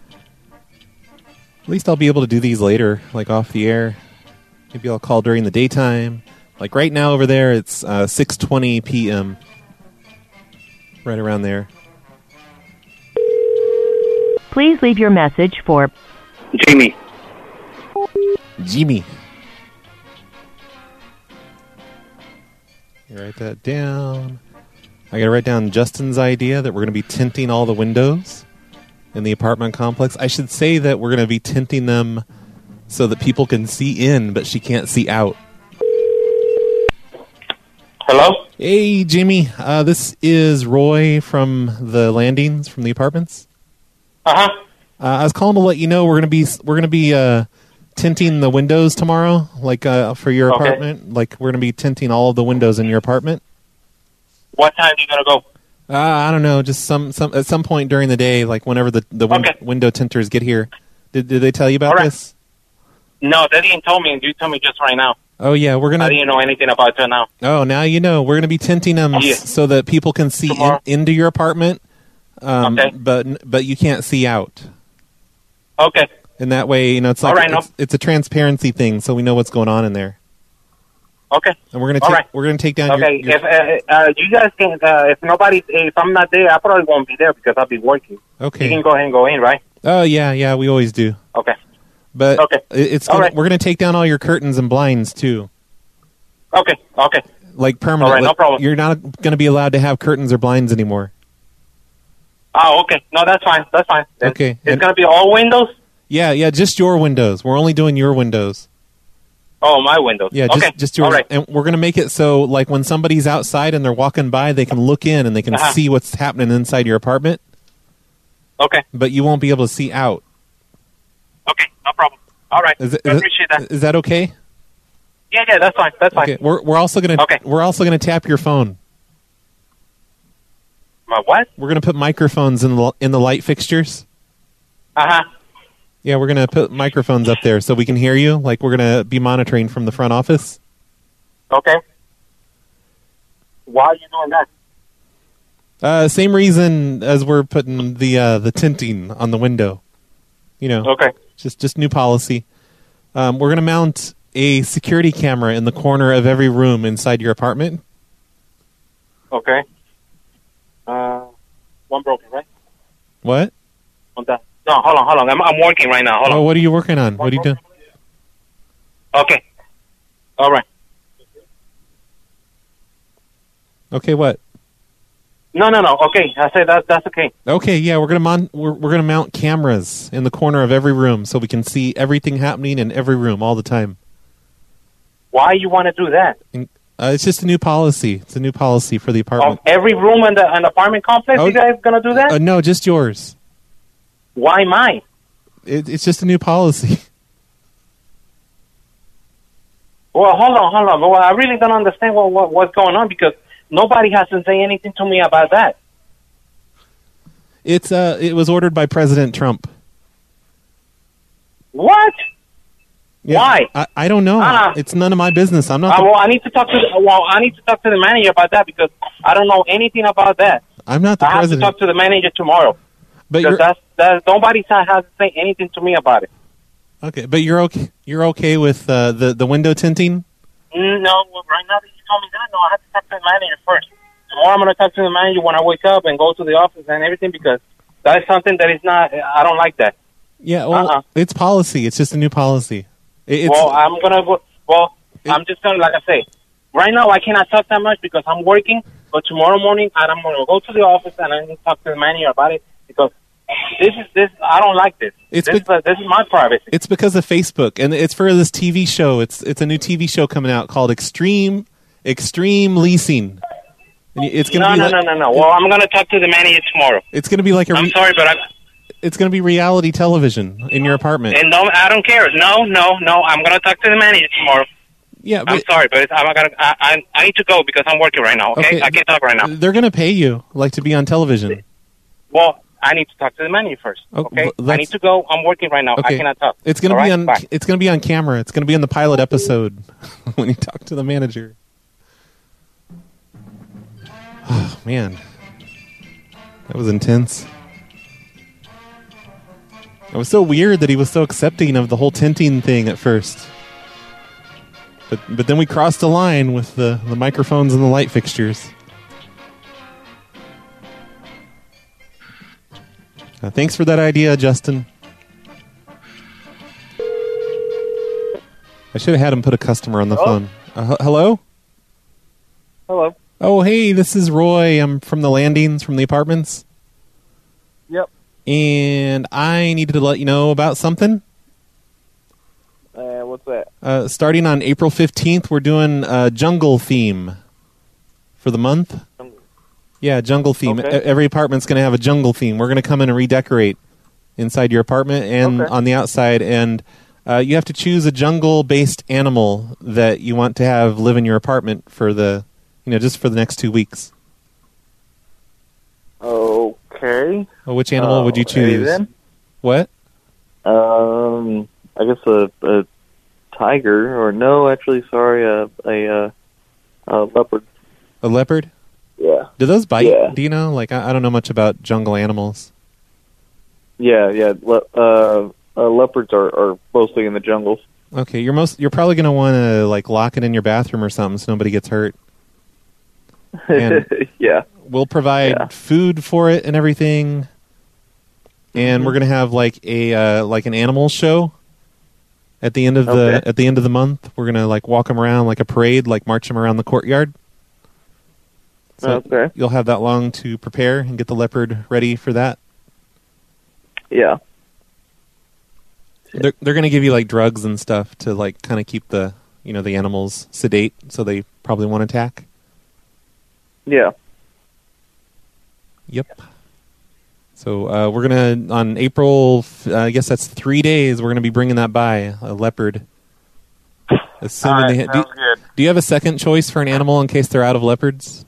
At least I'll be able to do these later, like off the air. Maybe I'll call during the daytime. Like right now over there, it's 6:20 p.m. Right around there. Please leave your message for... Jamie. Jimmy. Write that down. I gotta write down Justin's idea that we're gonna be tinting all the windows in the apartment complex. I should say that we're gonna be tinting them so that people can see in, but she can't see out. Hello? Hey, Jimmy. This is Roy from the Landings, from the apartments. Uh-huh. I was calling to let you know we're gonna be tinting the windows tomorrow, like for your apartment. Like we're gonna be tinting all of the windows in your apartment. What time are you gonna go? I don't know. Just some at some point during the day, like whenever the window tinters get here. Did they tell you about this? No, they didn't tell me. You told me just right now. Oh yeah, we're gonna. I didn't know anything about it now. Oh, now you know. We're gonna be tinting them so that people can see into your apartment. But you can't see out. Okay. And that way, it's like it's a transparency thing, so we know what's going on in there. Okay. And we're gonna take down. Okay. Your if you guys can, if I'm not there, I probably won't be there because I'll be working. Okay. You can go ahead and go in, right? Oh yeah, we always do. Okay. But we're gonna take down all your curtains and blinds too. Okay. Like permanent. All right, no problem. You're not gonna be allowed to have curtains or blinds anymore. Oh, okay. No, that's fine. Okay. It's gonna be all windows? Yeah, just your windows. We're only doing your windows. Oh, my windows. Yeah, just yours. All right. And we're going to make it so, like, when somebody's outside and they're walking by, they can look in and they can see what's happening inside your apartment. Okay. But you won't be able to see out. Okay, no problem. All right. I appreciate that. Is that okay? Yeah, that's fine. That's fine. Okay. We're also gonna tap your phone. My what? We're gonna put microphones in the light fixtures. Yeah, we're going to put microphones up there so we can hear you. Like, we're going to be monitoring from the front office. Okay. Why are you doing that? Same reason as we're putting the tinting on the window. Okay. Just new policy. We're going to mount a security camera in the corner of every room inside your apartment. Okay. One broken, right? What? One down. No, hold on. I'm working right now. Hold on. What are you working on? What are you doing? Okay. All right. Okay, what? No. Okay, I said that's okay. Okay, yeah, we're gonna mount cameras in the corner of every room so we can see everything happening in every room all the time. Why you want to do that? It's just a new policy. It's a new policy for the apartment. Every room in the apartment complex, you guys gonna do that? No, just yours. Why mine? It's just a new policy. Well, hold on. Well, I really don't understand what's going on because nobody hasn't said anything to me about that. It was ordered by President Trump. What? Yeah, why? I don't know. It's none of my business. I'm not. I need to talk to the manager about that because I don't know anything about that. I'm not the president. I have to talk to the manager tomorrow. But nobody hasn't said anything to me about it. Okay, but you're okay. You're okay with the window tinting? No, right now that you told me that, no, I have to talk to the manager first. Tomorrow I'm going to talk to the manager when I wake up and go to the office and everything because that is something that is not. I don't like that. Yeah, well, it's policy. It's just a new policy. I'm gonna go. Well, I'm just gonna, like I say, right now I cannot talk that much because I'm working. But tomorrow morning I'm gonna go to the office and I'm gonna talk to the manager about it. Because this I don't like this. This is my privacy. It's because of Facebook, and it's for this TV show. It's a new TV show coming out called Extreme Leasing. And it's gonna No. Well, I'm gonna talk to the manager tomorrow. It's gonna be like I'm sorry, but it's gonna be reality television in your apartment. And no, I don't care. No. I'm gonna talk to the manager tomorrow. Yeah, I'm sorry, but I need to go because I'm working right now. Okay, I can't talk right now. They're gonna pay you to be on television. Well, I need to talk to the manager first. Okay, I need to go. I'm working right now. Okay. I cannot talk. It's gonna be on. Bye. It's gonna be on camera. It's gonna be in the pilot episode when you talk to the manager. Oh man, that was intense. It was so weird that he was so accepting of the whole tinting thing at first. But then we crossed the line with the microphones and the light fixtures. Thanks for that idea, Justin. I should have had him put a customer on the phone. Hello? Hello. Oh, hey, this is Roy. I'm from the Landings, from the apartments. Yep. And I needed to let you know about something. What's that? Starting on April 15th, we're doing a jungle theme. For the month? Yeah, jungle theme. Okay. Every apartment's going to have a jungle theme. We're going to come in and redecorate inside your apartment and on the outside. And you have to choose a jungle-based animal that you want to have live in your apartment for the, just for the next 2 weeks. Okay. Well, which animal would you choose? Then? What? I guess a tiger, or no, actually, sorry, a leopard. A leopard? Yeah. Do those bite? Yeah. Do you know? Like, I don't know much about jungle animals. Yeah. Leopards are mostly in the jungles. Okay, you're probably going to want to like lock it in your bathroom or something so nobody gets hurt. And yeah. We'll provide food for it and everything. And we're going to have like a like an animal show at the end of the month. We're going to like walk them around like a parade, like march them around the courtyard. So you'll have that long to prepare and get the leopard ready for that. Yeah. They're going to give you like drugs and stuff to like kind of keep the the animals sedate, so they probably won't attack. Yeah. Yep. So we're gonna on April. I guess that's 3 days. We're gonna be bringing that by a leopard. Assuming sounds good. Do you have a second choice for an animal in case they're out of leopards?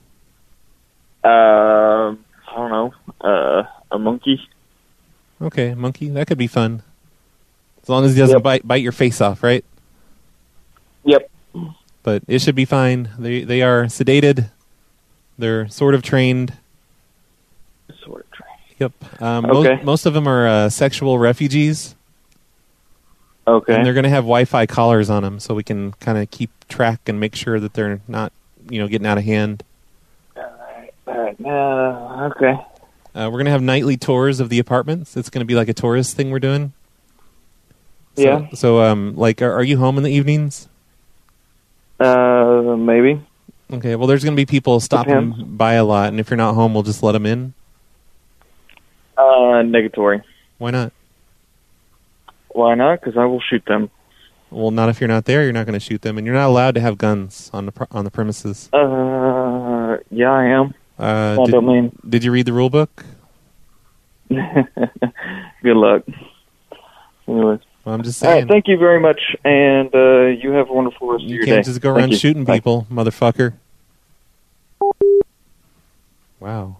I don't know. A monkey. Okay, monkey. That could be fun. As long as he doesn't bite your face off, right? Yep. But it should be fine. They are sedated. They're sort of trained. Sort of trained. Yep. Most of them are sexual refugees. Okay. And they're going to have Wi-Fi collars on them, so we can kind of keep track and make sure that they're not, getting out of hand. All right. Okay. We're going to have nightly tours of the apartments. It's going to be like a tourist thing we're doing. Yeah. So, are you home in the evenings? Maybe. Okay. Well, there's going to be people stopping by a lot, and if you're not home, we'll just let them in. Negatory. Why not? Why not? Because I will shoot them. Well, not if you're not there. You're not going to shoot them, and you're not allowed to have guns on the premises. Yeah, I am. Did you read the rule book? Good luck. Anyways. Well, I'm just saying. All right, thank you very much, and you have a wonderful rest of your day. You can't just go around shooting people, motherfucker. Wow.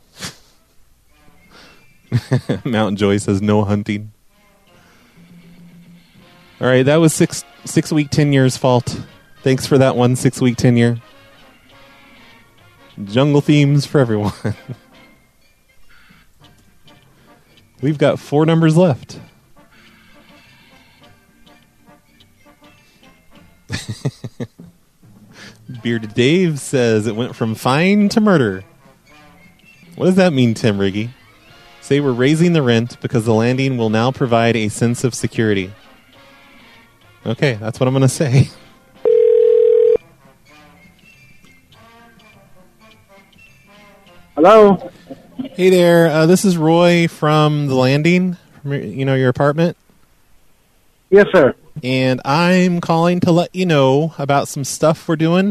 Mountain Joy says no hunting. All right, that was 6 week 10 years fault. Thanks for that one 6 week 10 year. Jungle themes for everyone. We've got 4 numbers left. Bearded Dave says it went from fine to murder. What does that mean, Tim Riggy? Say we're raising the rent because the landing will now provide a sense of security. Okay, that's what I'm going to say. Hello? Hey there, this is Roy from the landing, from your apartment. Yes, sir. And I'm calling to let you know about some stuff we're doing.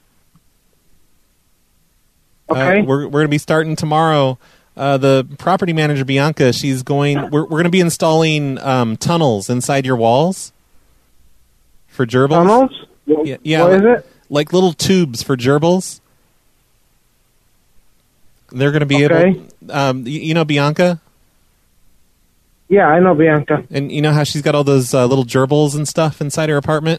Okay. We're going to be starting tomorrow. The property manager, Bianca, we're going to be installing tunnels inside your walls for gerbils. Tunnels? Yeah. What is it? Like little tubes for gerbils. They're going to be able... you know Bianca? Yeah, I know Bianca. And you know how she's got all those little gerbils and stuff inside her apartment?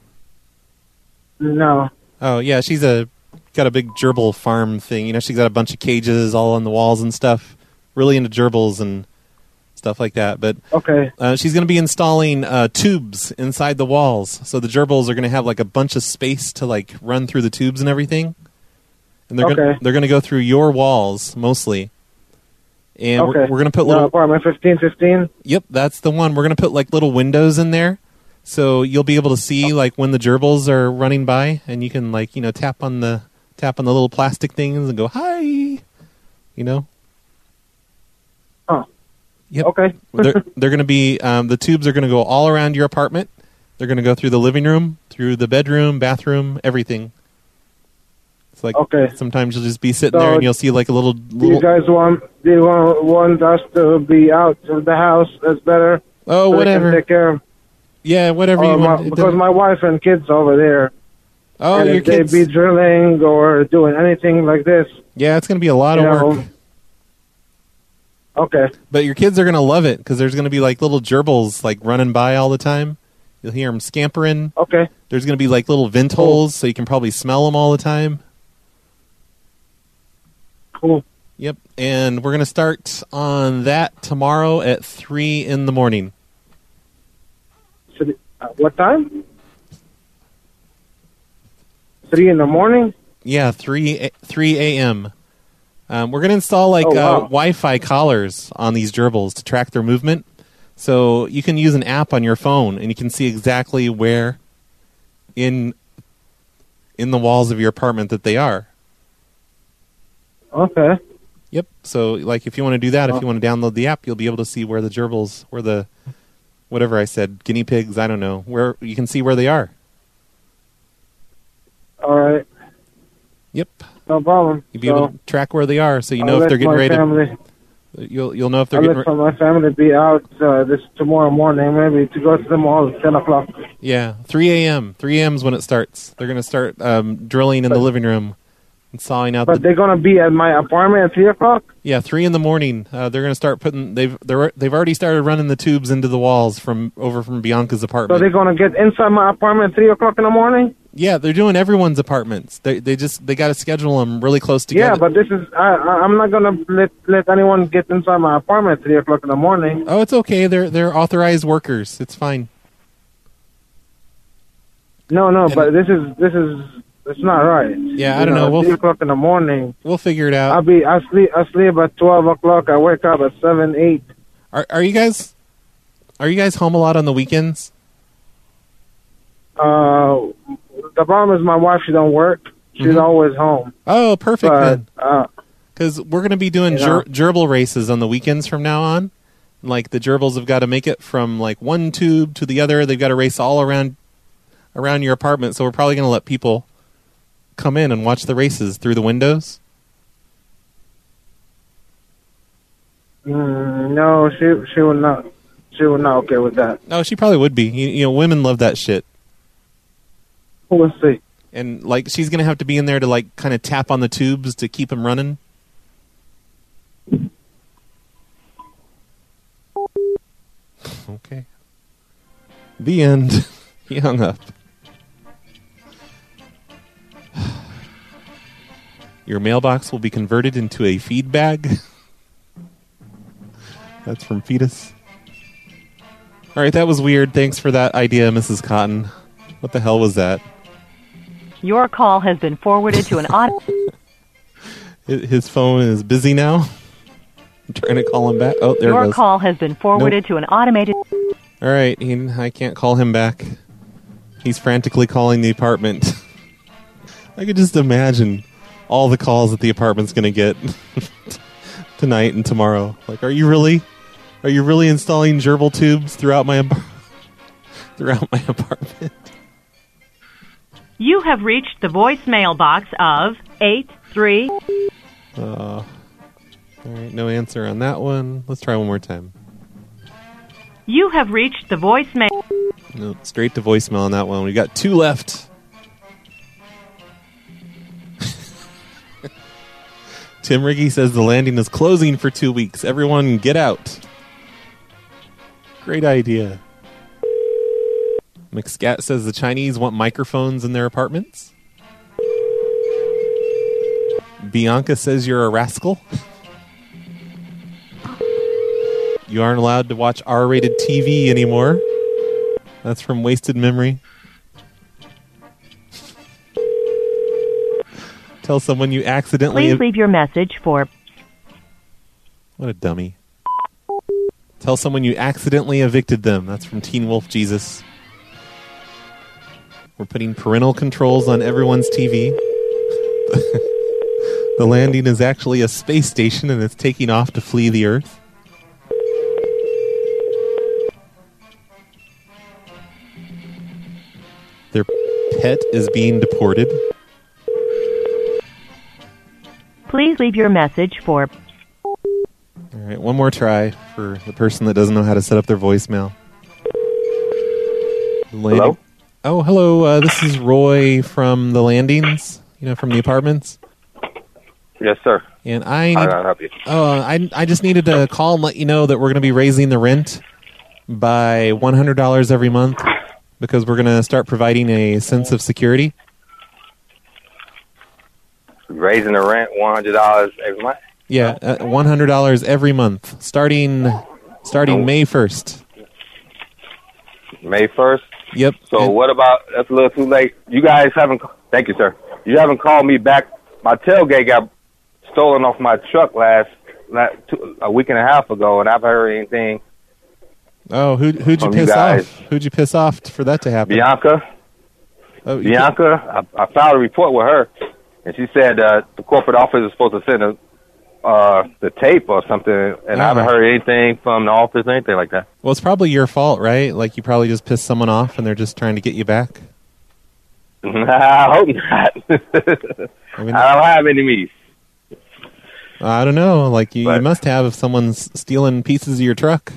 No. Oh, yeah, she's got a big gerbil farm thing. She's got a bunch of cages all on the walls and stuff. Really into gerbils and stuff like that. But she's going to be installing tubes inside the walls. So the gerbils are going to have like a bunch of space to like run through the tubes and everything. And they're going to go through your walls mostly. And we're going to put little... apartment 1515? Yep, that's the one. We're going to put like little windows in there. So you'll be able to see like when the gerbils are running by, and you can like, tap on the little plastic things and go, hi, Oh. Yep. Okay. they're going to be, the tubes are going to go all around your apartment. They're going to go through the living room, through the bedroom, bathroom, everything. It's like Okay. sometimes you'll just be sitting So, there and you'll see like a little. Do you guys want us to be out of the house? That's better. Oh, so whatever. They can take care of. Yeah, whatever you want. Because my wife and kids over there. Oh, and your if they kids. be drilling or doing anything like this. Yeah, it's going to be a lot of work. Okay. But your kids are going to love it because there's going to be like little gerbils like running by all the time. You'll hear them scampering. Okay. There's going to be like little vent holes so you can probably smell them all the time. Cool. Yep. And we're going to start on that tomorrow at 3 in the morning. What time? 3 in the morning? Yeah, 3 a.m. We're going to install like Wi-Fi collars on these gerbils to track their movement. So you can use an app on your phone and you can see exactly where in the walls of your apartment that they are. Okay. Yep. So like if you want to do that, if you want to download the app, you'll be able to see where the gerbils, where the whatever I said, guinea pigs, I don't know, where you can see where they are. All right. Yep. No problem. You'll be able to track where they are so you know if they're getting ready to... You'll know if they're getting ready. I'll let my family be out this tomorrow morning, maybe to go to the mall at 10 o'clock. Yeah, 3 a.m. 3 a.m. is when it starts. They're going to start drilling in the living room and sawing out. But they're going to be at my apartment at 3 o'clock? Yeah, 3 in the morning. They're going to start putting. They've already started running the tubes into the walls from Bianca's apartment. So they're going to get inside my apartment at 3 o'clock in the morning? Yeah, they're doing everyone's apartments. They got to schedule them really close together. Yeah, but this is I'm not going to let anyone get inside my apartment at 3 o'clock in the morning. Oh, it's okay. They're authorized workers. It's fine. No, but this is it's not right. Yeah, I don't know. 3 o'clock in the morning. We'll figure it out. I sleep at 12 o'clock. I wake up at 7, 8. Are you guys home a lot on the weekends? The problem is my wife, she don't work. She's always home. Oh, perfect then. Because we're going to be doing gerbil races on the weekends from now on. Like the gerbils have got to make it from like one tube to the other. They've got to race all around your apartment. So we're probably going to let people come in and watch the races through the windows. No, she would not. She would not okay with that. No, she probably would be. You know, women love that shit. We'll see. And like, she's gonna have to be in there to like kind of tap on the tubes to keep them running. Okay. The end. He hung up. Your mailbox will be converted into a feed bag. That's from Fetus. All right, that was weird. Thanks for that idea, Mrs. Cotton. What the hell was that? Your call has been forwarded to an His phone is busy now. I'm trying to call him back. Oh, there it goes. Your call has been forwarded to an automated... All right, I can't call him back. He's frantically calling the apartment. I could just imagine all the calls that the apartment's going to get tonight and tomorrow. Like, are you really installing gerbil tubes throughout my apartment? You have reached the voicemail box of 83. All right, no answer on that one. Let's try one more time. You have reached the voicemail. No, straight to voicemail on that one. We got 2 left. Tim Riggy says the landing is closing for 2 weeks. Everyone get out. Great idea. McScat says the Chinese want microphones in their apartments. Bianca says you're a rascal. You aren't allowed to watch R-rated TV anymore. That's from Wasted Memory. Tell someone you accidentally... Please leave your message for... What a dummy. Tell someone you accidentally evicted them. That's from Teen Wolf Jesus. We're putting parental controls on everyone's TV. The landing is actually a space station and it's taking off to flee the Earth. Their pet is being deported. Please leave your message for... All right, one more try for the person that doesn't know how to set up their voicemail. Hello? Oh, hello. This is Roy from the Landings, from the apartments. Yes, sir. And How can I help you? I just needed to call and let you know that we're going to be raising the rent by $100 every month because we're going to start providing a sense of security. Raising the rent $100 every month? Yeah, $100 every month, starting May 1st. May 1st? Yep. So what about, that's a little too late. You guys haven't, thank you, sir. You haven't called me back. My tailgate got stolen off my truck a week and a half ago, and I've heard anything. Oh, who'd you piss off? Who'd you piss off for that to happen? Bianca. Oh, Bianca. I filed a report with her, and she said the corporate office is supposed to send the tape or something, and I haven't heard anything from the office or anything like that. Well, it's probably your fault, right? Like you probably just pissed someone off, and they're just trying to get you back. I hope not. I don't have enemies. I don't know. Like you must have if someone's stealing pieces of your truck.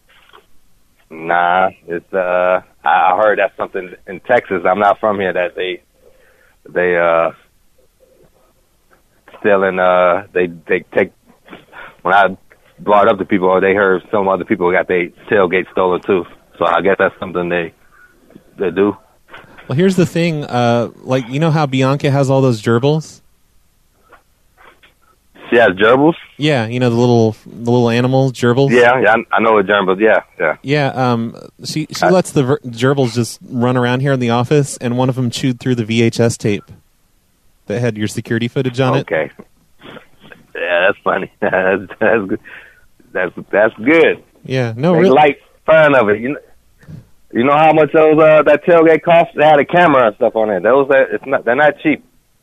Nah, it's I heard that's something in Texas. I'm not from here. That they stealing. They take. When I brought up to people, they heard some other people got their tailgate stolen too. So I guess that's something they do. Well, here's the thing. Like you know how Bianca has all those gerbils. She has gerbils? Yeah, the little animals, gerbils. Yeah, I know what gerbils. Yeah. Yeah, she lets the gerbils just run around here in the office, and one of them chewed through the VHS tape that had your security footage on it. Okay. Yeah, that's funny. That's good. That's good. Yeah, no, they really. Like fun of it. You know how much those that tailgate cost? They had a camera and stuff on it. They're not cheap.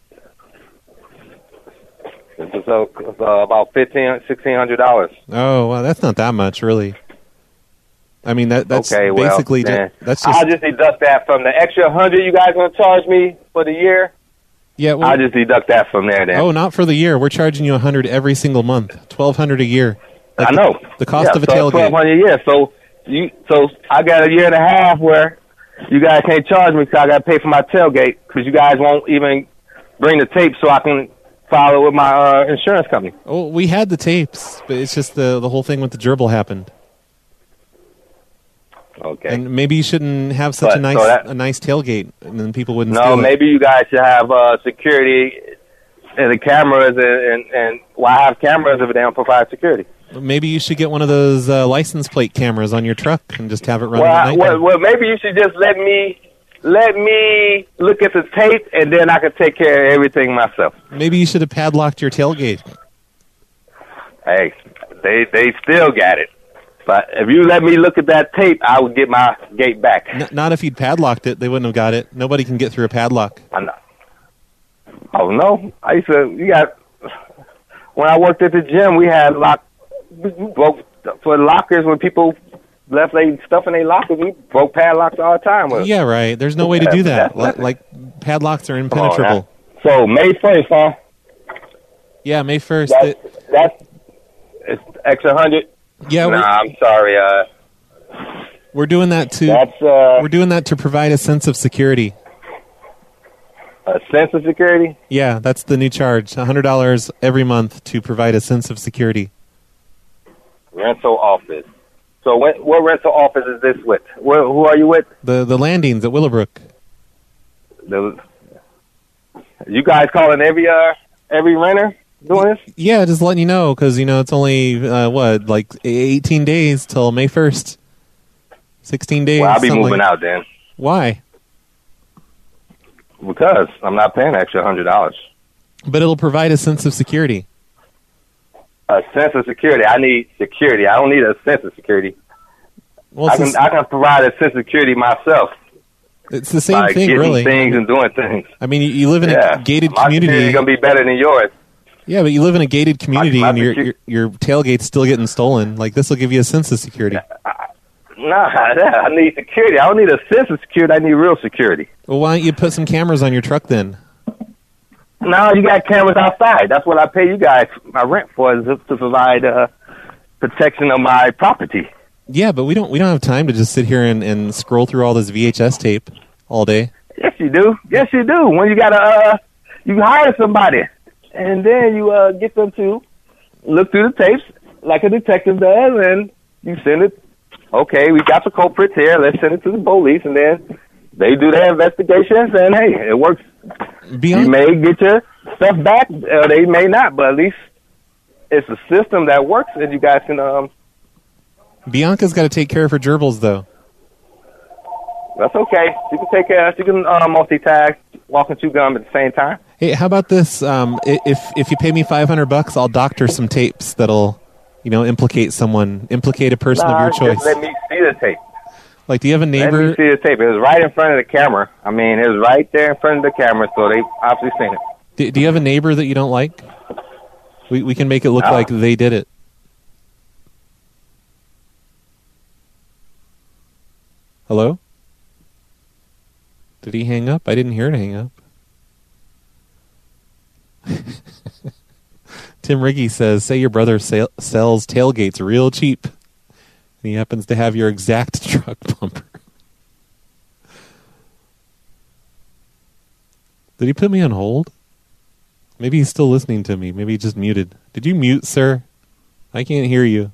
It's about $1,600. Oh, well, that's not that much, really. I mean, that's okay, basically that's just. I'll just deduct that from the extra $100 you guys gonna charge me for the year. Yeah, well, I'll just deduct that from there. Then. Oh, not for the year. We're charging you $100 every single month, $1,200 a year. I know the cost of a tailgate. $1,200 a year. So I got a year and a half where you guys can't charge me because I got to pay for my tailgate because you guys won't even bring the tape so I can file it with my insurance company. Oh, we had the tapes, but it's just the whole thing with the gerbil happened. Okay. And maybe you shouldn't have such a nice tailgate, and then people wouldn't. No, maybe you guys should have security and the cameras, and why have cameras if they don't provide security? Maybe you should get one of those license plate cameras on your truck and just have it running at night. Well, maybe you should just let me look at the tape, and then I could take care of everything myself. Maybe you should have padlocked your tailgate. Hey, they still got it. But if you let me look at that tape, I would get my gate back. Not if you'd padlocked it. They wouldn't have got it. Nobody can get through a padlock. Oh, no. When I worked at the gym, we had for lockers when people left their stuff in their lockers, we broke padlocks all the time. Yeah, right. There's no way to do that. Like padlocks are impenetrable. So May 1st, huh? Yeah, May 1st. That's it's extra $100. Yeah, I'm sorry. We're doing that to provide a sense of security. A sense of security? Yeah, that's the new charge. $100 every month to provide a sense of security. Rental office. So what rental office is this with? Who are you with? The Landings at Willowbrook. You guys calling every renter doing this? Yeah, just letting you know because it's only 18 days till May 1st. 16 days. Well, I'll be moving out then. Why? Because I'm not paying extra $100. But it'll provide a sense of security. A sense of security. I need security. I don't need a sense of security. Well, I can provide a sense of security myself. It's the same thing, really. Things and doing things. I mean, you live in a gated community. My security is going to be better than yours. Yeah, but you live in a gated community and your tailgate's still getting stolen. Like, this will give you a sense of security. I need security. I don't need a sense of security. I need real security. Well, why don't you put some cameras on your truck then? No, you got cameras outside. That's what I pay you guys my rent for, is to provide protection of my property. Yeah, but we don't have time to just sit here and scroll through all this VHS tape all day. Yes, you do. Yes, you do. When you gotta, you hire somebody, and then you get them to look through the tapes like a detective does, and you send it. Okay, we got the culprits here. Let's send it to the police, and then they do their investigations, and hey, it works. You may get your stuff back, or they may not, but at least it's a system that works, and you guys can. Bianca's got to take care of her gerbils, though. That's okay. She can take care. She can multitask, walk and chew gum at the same time. Hey, how about this? If you pay me $500, I'll doctor some tapes that'll, implicate a person of your choice. Just let me see the tape. Like, do you have a neighbor? Let me see the tape. It was right in front of the camera. I mean, it was right there in front of the camera, so they obviously seen it. Do you have a neighbor that you don't like? We can make it look like they did it. Hello? Did he hang up? I didn't hear it hang up. Tim Riggy says, say your brother sells tailgates real cheap. And he happens to have your exact truck bumper. Did he put me on hold? Maybe he's still listening to me. Maybe he just muted. Did you mute, sir? I can't hear you.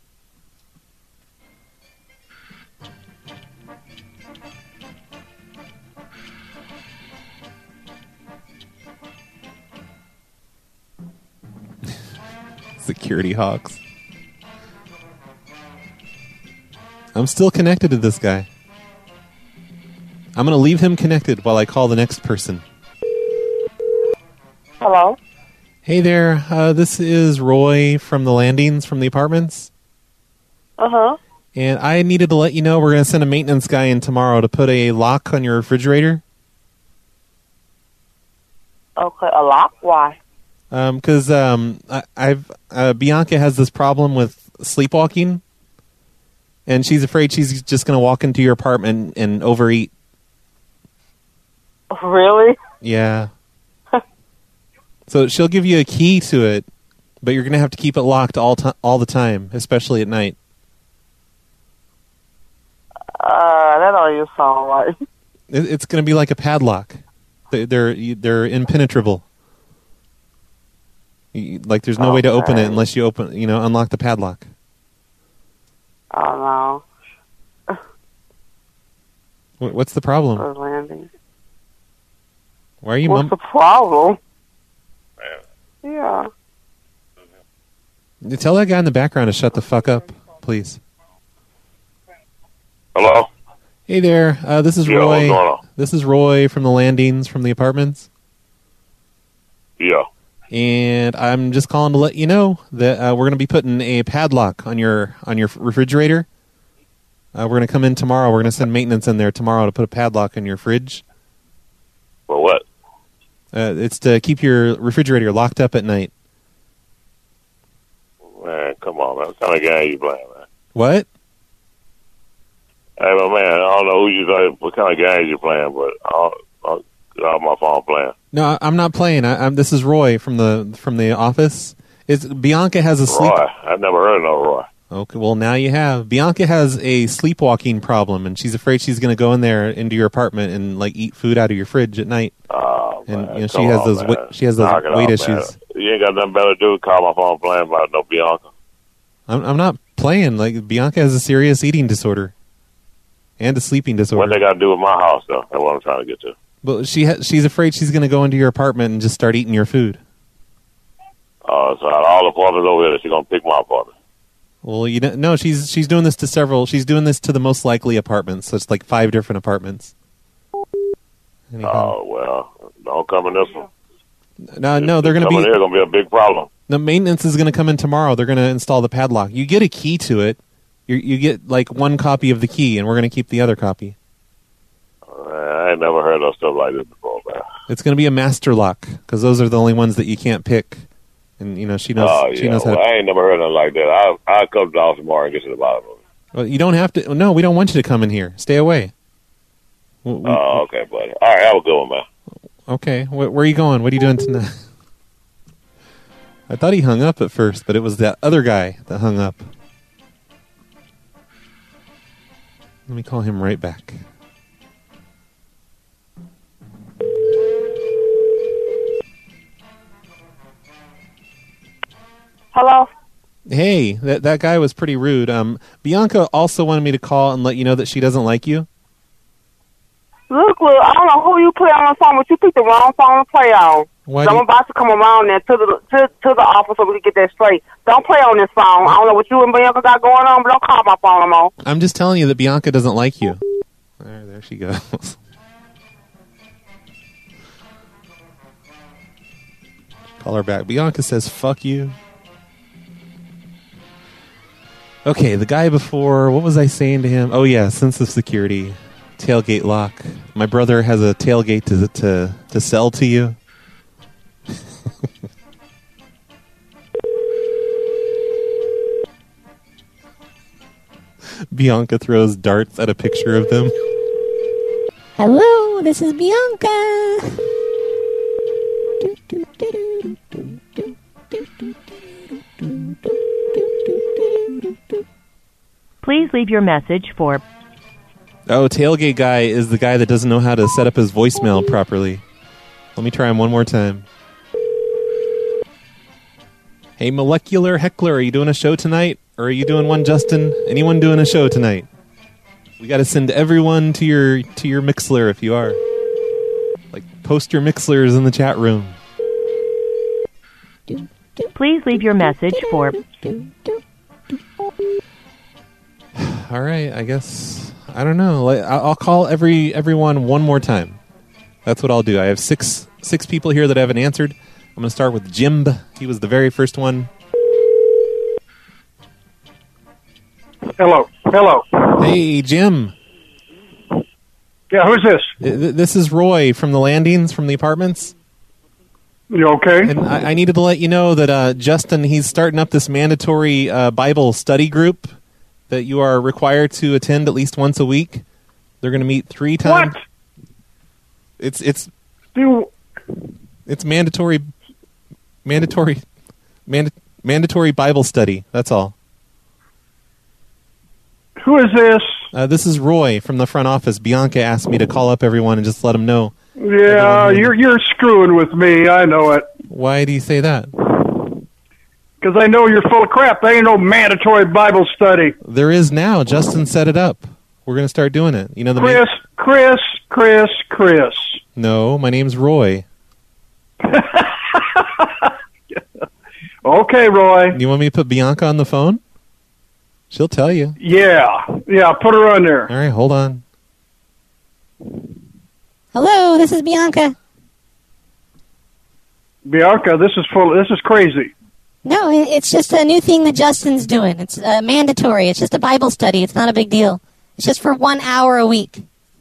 Security hawks. I'm still connected to this guy. I'm going to leave him connected while I call the next person. Hello? Hey there. This is Roy from the Landings, from the apartments. Uh-huh. And I needed to let you know we're going to send a maintenance guy in tomorrow to put a lock on your refrigerator. Okay, a lock? Why? Because Bianca has this problem with sleepwalking, and she's afraid she's just going to walk into your apartment and overeat. Really? Yeah. So she'll give you a key to it, but you're going to have to keep it locked all the time, especially at night. That don't even sound right. It's going to be like a padlock. They're impenetrable. Like there's no way to open it unless you unlock the padlock. Oh no. What's the problem? Landing. Why are you? What's the problem? Yeah. Tell that guy in the background to shut the fuck up, please. Hello. Hey there. This is Roy. What's going on? This is Roy from the Landings, from the apartments. Yeah. And I'm just calling to let you know that we're going to be putting a padlock on your refrigerator. We're going to come in tomorrow. We're going to send maintenance in there tomorrow to put a padlock on your fridge. For what? It's to keep your refrigerator locked up at night. Man, come on, man. What kind of game you playing, man? What? Hey, my man, I don't know what kind of games you playing, but I'll get off my phone playing. No, I'm not playing. This is Roy from the office. Bianca has a sleep. Roy? I've never heard of no Roy. Okay, well now you have. Bianca has a sleepwalking problem, and she's afraid she's going to go in there into your apartment and like eat food out of your fridge at night. Oh, and man, she has those weight issues. Man. You ain't got nothing better to do. Call my phone playing about no Bianca. I'm not playing. Like Bianca has a serious eating disorder and a sleeping disorder. What they got to do with my house, though? That's what I'm trying to get to. Well, she's afraid she's going to go into your apartment and just start eating your food. So all the apartments over here, she's going to pick my apartment. Well, no, she's doing this to several. She's doing this to the most likely apartments. So it's like 5 different apartments. Oh well, don't come in this one. No, they're going to be. Here going to be a big problem. The maintenance is going to come in tomorrow. They're going to install the padlock. You get a key to it. You get like 1 copy of the key, and we're going to keep the other copy. I ain't never heard of stuff like this before, man. It's going to be a master lock because those are the only ones that you can't pick. And she knows. Oh, yeah. She knows well, how. I ain't never heard nothing like that. I'll come to the house tomorrow and get to the bottom of it. Well, you don't have to. No, we don't want you to come in here. Stay away. Okay, buddy. All right, have a good one, man. Okay. Where are you going? What are you doing tonight? I thought he hung up at first, but it was that other guy that hung up. Let me call him right back. Hello? Hey, that guy was pretty rude. Bianca also wanted me to call and let you know that she doesn't like you. Look, I don't know who you play on the phone, but you picked the wrong phone to play on. I'm about to come around there to the office so we can get that straight. Don't play on this phone. I don't know what you and Bianca got going on, but don't call my phone no more. I'm just telling you that Bianca doesn't like you. There she goes. Call her back. Bianca says, fuck you. Okay, the guy before, what was I saying to him? Oh yeah, sense of security. Tailgate lock. My brother has a tailgate to sell to you. Bianca throws darts at a picture of them. Hello, this is Bianca. Please leave your message for... Oh, tailgate guy is the guy that doesn't know how to set up his voicemail properly. Let me try him one more time. Hey, Molecular Heckler, are you doing a show tonight? Or are you doing one, Justin? Anyone doing a show tonight? We got to send everyone to your Mixler if you are. Like, post your Mixlers in the chat room. Please leave your message for... All right, I guess... I don't know. I'll call everyone one more time. That's what I'll do. I have six people here that haven't answered. I'm going to start with Jim. He was the very first one. Hello. Hey, Jim. Yeah, who's this? This is Roy from the Landings, from the apartments. You okay? And I needed to let you know that Justin, he's starting up this mandatory Bible study group that you are required to attend at least once a week. They're going to meet 3 times. What? It's mandatory Bible study. That's all. Who is this? This is Roy from the front office. Bianca asked me to call up everyone and just let them know. Yeah, you're screwing with me. I know it. Why do you say that? Because I know you're full of crap. There ain't no mandatory Bible study. There is now. Justin set it up. We're going to start doing it. You know the Chris. No, my name's Roy. Okay, Roy. You want me to put Bianca on the phone? She'll tell you. Yeah, put her on there. All right, hold on. Hello, this is Bianca. Bianca, this is crazy. No, it's just a new thing that Justin's doing. It's mandatory. It's just a Bible study. It's not a big deal. It's just for 1 hour a week.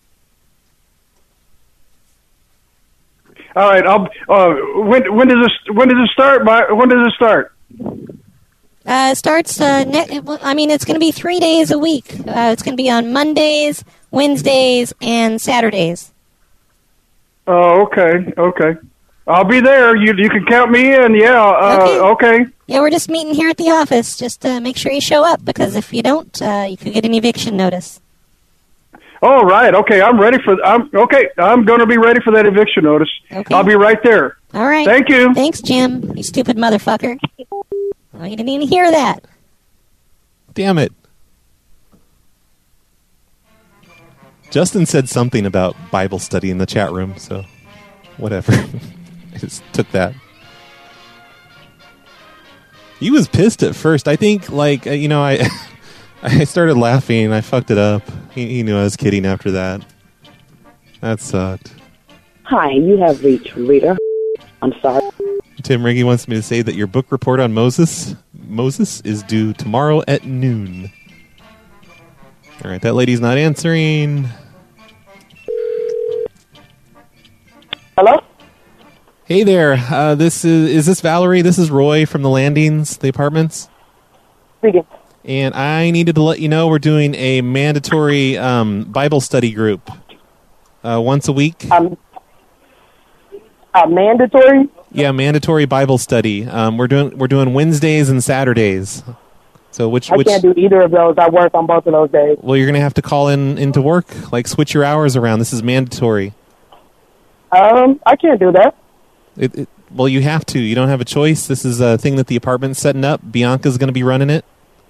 All right. When does it start? When does it start? It starts. It's going to be 3 days a week. It's going to be on Mondays, Wednesdays, and Saturdays. Oh, okay. I'll be there. You can count me in. Yeah. Okay. Yeah, we're just meeting here at the office. Just make sure you show up, because if you don't, you could get an eviction notice. All right. Okay. I'm ready for. I'm going to be ready for that eviction notice. Okay. I'll be right there. All right. Thank you. Thanks, Jim. You stupid motherfucker. Oh, you didn't even hear that. Damn it. Justin said something about Bible study in the chat room, so whatever. I just took that. He was pissed at first. I think, I started laughing and I fucked it up. He knew I was kidding after that. That sucked. Hi, you have reached Rita. I'm sorry. Tim Riggy wants me to say that your book report on Moses is due tomorrow at noon. All right, that lady's not answering. Hello? Hey there. Is this Valerie? This is Roy from the Landings, the apartments. Speaking. And I needed to let you know we're doing a mandatory Bible study group once a week. Mandatory? Yeah, mandatory Bible study. We're doing Wednesdays and Saturdays. So which I can't do either of those. I work on both of those days. Well, you're going to have to call into work. Like, switch your hours around. This is mandatory. I can't do that. Well, you have to. You don't have a choice. This is a thing that the apartment's setting up. Bianca's going to be running it.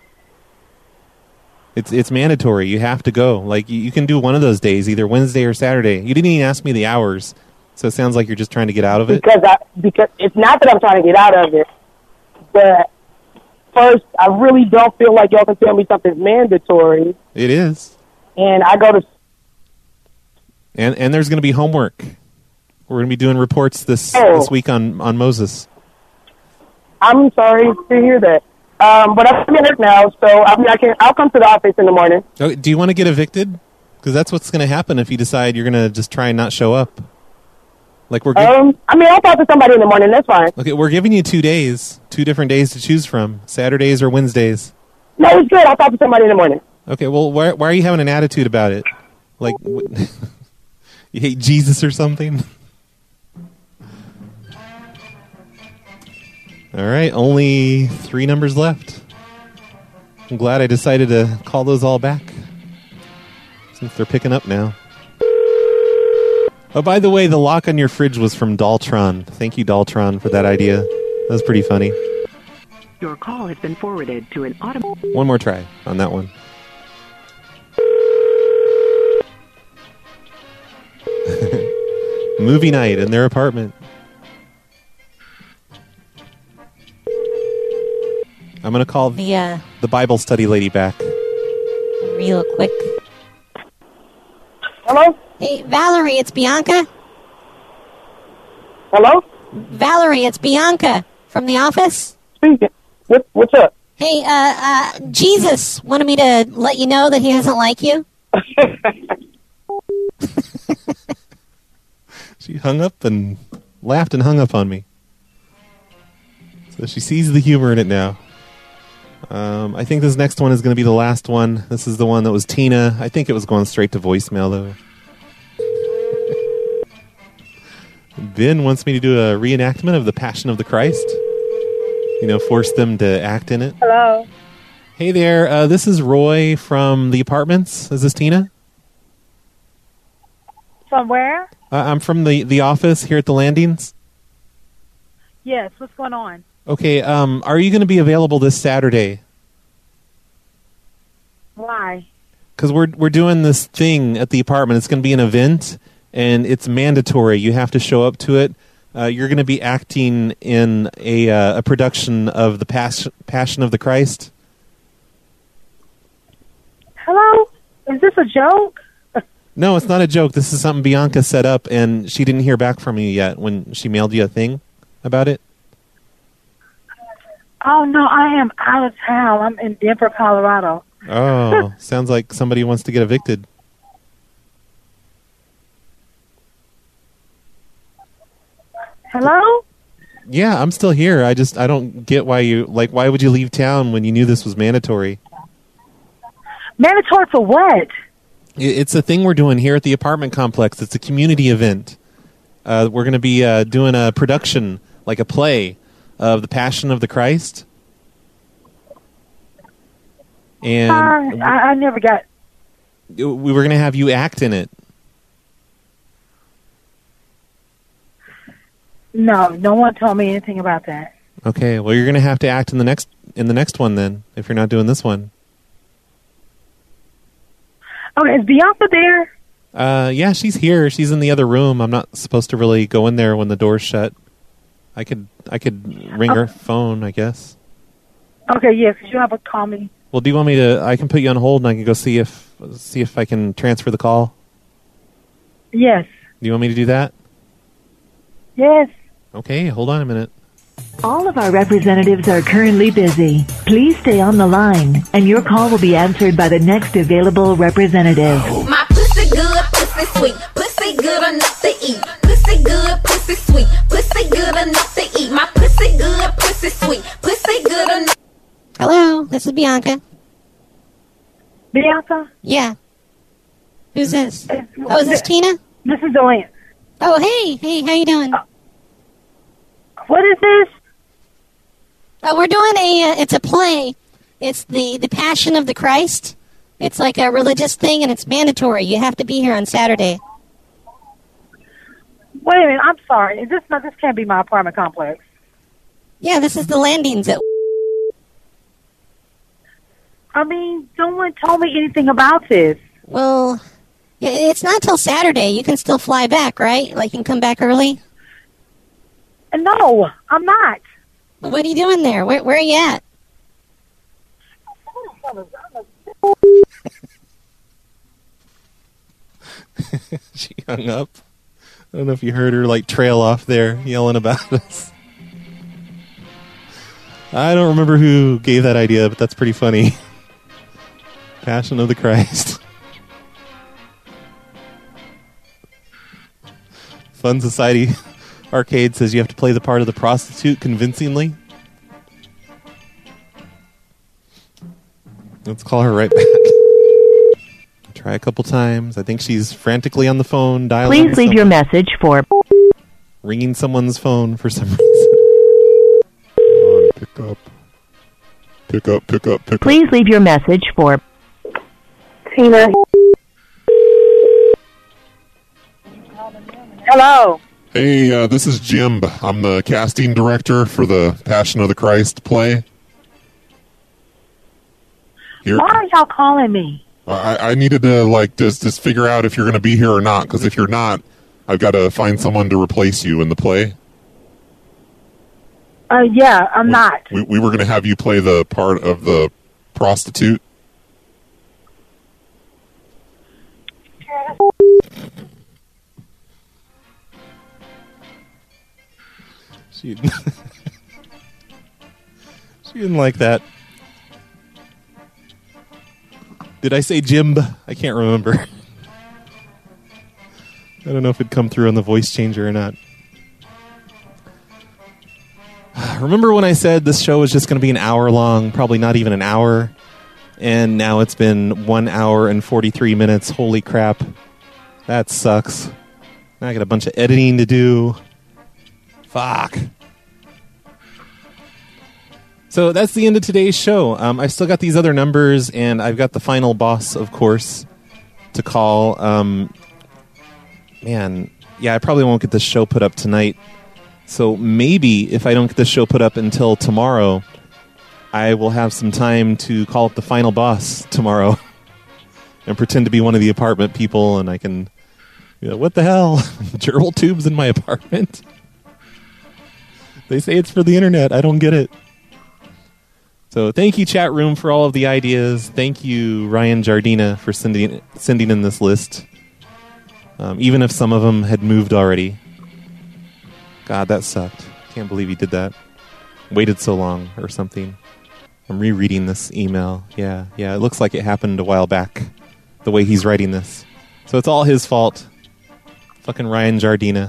It's mandatory. You have to go. Like, you can do one of those days, either Wednesday or Saturday. You didn't even ask me the hours, so it sounds like you're just trying to get out of it. Because it's not that I'm trying to get out of it, but first, I really don't feel like y'all can tell me something's mandatory. It is. And I go to... And there's going to be homework. We're going to be doing reports this week on Moses. I'm sorry to hear that. But I'm in it now, so I'll come to the office in the morning. Oh, do you want to get evicted? Because that's what's going to happen if you decide you're going to just try and not show up. Like I'll talk to somebody in the morning. That's fine. Okay, we're giving you 2 days, 2 different days to choose from, Saturdays or Wednesdays. No, it's good. I'll talk to somebody in the morning. Okay, well, why are you having an attitude about it? Like, you hate Jesus or something? All right, only 3 numbers left. I'm glad I decided to call those all back, since they're picking up now. Oh, by the way, the lock on your fridge was from Daltron. Thank you, Daltron, for that idea. That was pretty funny. Your call has been forwarded to an auto... One more try on that one. Movie night in their apartment. I'm going to call the Bible study lady back. Real quick. Hello? Hey, Valerie, it's Bianca. Hello? Valerie, it's Bianca from the office. Speaking. What's up? Hey, Jesus wanted me to let you know that he doesn't like you. She hung up and laughed and hung up on me. So she sees the humor in it now. I think this next one is going to be the last one. This is the one that was Tina. I think it was going straight to voicemail, though. Ben wants me to do a reenactment of the Passion of the Christ. You know, force them to act in it. Hello. Hey there, this is Roy from the apartments. Is this Tina? From where? I'm from the office here at the Landings. Yes, what's going on? Okay, are you going to be available this Saturday? Why? Because we're doing this thing at the apartment. It's going to be an event, and it's mandatory. You have to show up to it. You're going to be acting in a production of the Passion of the Christ. Hello? Is this a joke? No, it's not a joke. This is something Bianca set up, and she didn't hear back from you yet when she mailed you a thing about it. Oh, no, I am out of town. I'm in Denver, Colorado. Oh, sounds like somebody wants to get evicted. Hello? Yeah, I'm still here. I don't get why why would you leave town when you knew this was mandatory? Mandatory for what? It's a thing we're doing here at the apartment complex. It's a community event. We're going to be doing a production, like a play, of the Passion of the Christ. And I never got... We were going to have you act in it. No one told me anything about that. Okay, well, you're going to have to act in the next one then, if you're not doing this one. Okay, is Bianca there? Yeah, she's here. She's in the other room. I'm not supposed to really go in there when the door's shut. I could ring her phone, I guess. Okay, yes, you have to call me. Well, do you want me to? I can put you on hold, and I can go see if I can transfer the call. Yes. Do you want me to do that? Yes. Okay, hold on a minute. All of our representatives are currently busy. Please stay on the line, and your call will be answered by the next available representative. My pussy good, pussy sweet, pussy good enough to eat. Pussy good, pussy sweet, pussy good enough to eat. My pussy good, pussy sweet, pussy good enough. Hello, this is Bianca. Bianca? Yeah. Who's this? Oh, is this Tina? This is Delaney. Oh, hey, how you doing? What is this? We're doing it's a play. It's the Passion of the Christ. It's like a religious thing, and it's mandatory. You have to be here on Saturday. Wait a minute, I'm sorry. This can't be my apartment complex. Yeah, this is the landings at... I mean, no one told me anything about this. Well, it's not till Saturday. You can still fly back, right? Like, you can come back early? No, I'm not. What are you doing there? Where are you at? She hung up. I don't know if you heard her, like, trail off there yelling about us. I don't remember who gave that idea, but that's pretty funny. Passion of the Christ. Fun Society Arcade says you have to play the part of the prostitute convincingly. Let's call her right back. Try a couple times. I think she's frantically on the phone dialing. Please leave your message for... Ringing someone's phone for some reason. Come on, pick up. Pick up, pick up, pick up. Please leave your message for... Tina. Hello. Hey, this is Jim. I'm the casting director for the Passion of the Christ play. Here. Why are y'all calling me? I needed to, like, just figure out if you're going to be here or not, because if you're not, I've got to find someone to replace you in the play. Yeah, I'm not. We were going to have you play the part of the prostitute. She didn't like that. Did I say Jim? I can't remember. I don't know if it'd come through on the voice changer or not. Remember when I said this show was just going to be an hour long? Probably not even an hour. And now it's been 1 hour and 43 minutes. Holy crap. That sucks. Now I got a bunch of editing to do. Fuck. So that's the end of today's show. I've still got these other numbers, and I've got the final boss, of course, to call. Man, yeah, I probably won't get this show put up tonight. So maybe if I don't get this show put up until tomorrow, I will have some time to call up the final boss tomorrow and pretend to be one of the apartment people, and I can... what the hell? Gerbil tubes in my apartment? They say it's for the internet. I don't get it. So thank you, chat room, for all of the ideas. Thank you, Ryan Jardina, for sending in this list. Even if some of them had moved already. God, that sucked. Can't believe he did that. Waited so long or something. I'm rereading this email. Yeah, it looks like it happened a while back, the way he's writing this. So it's all his fault. Fucking Ryan Jardina.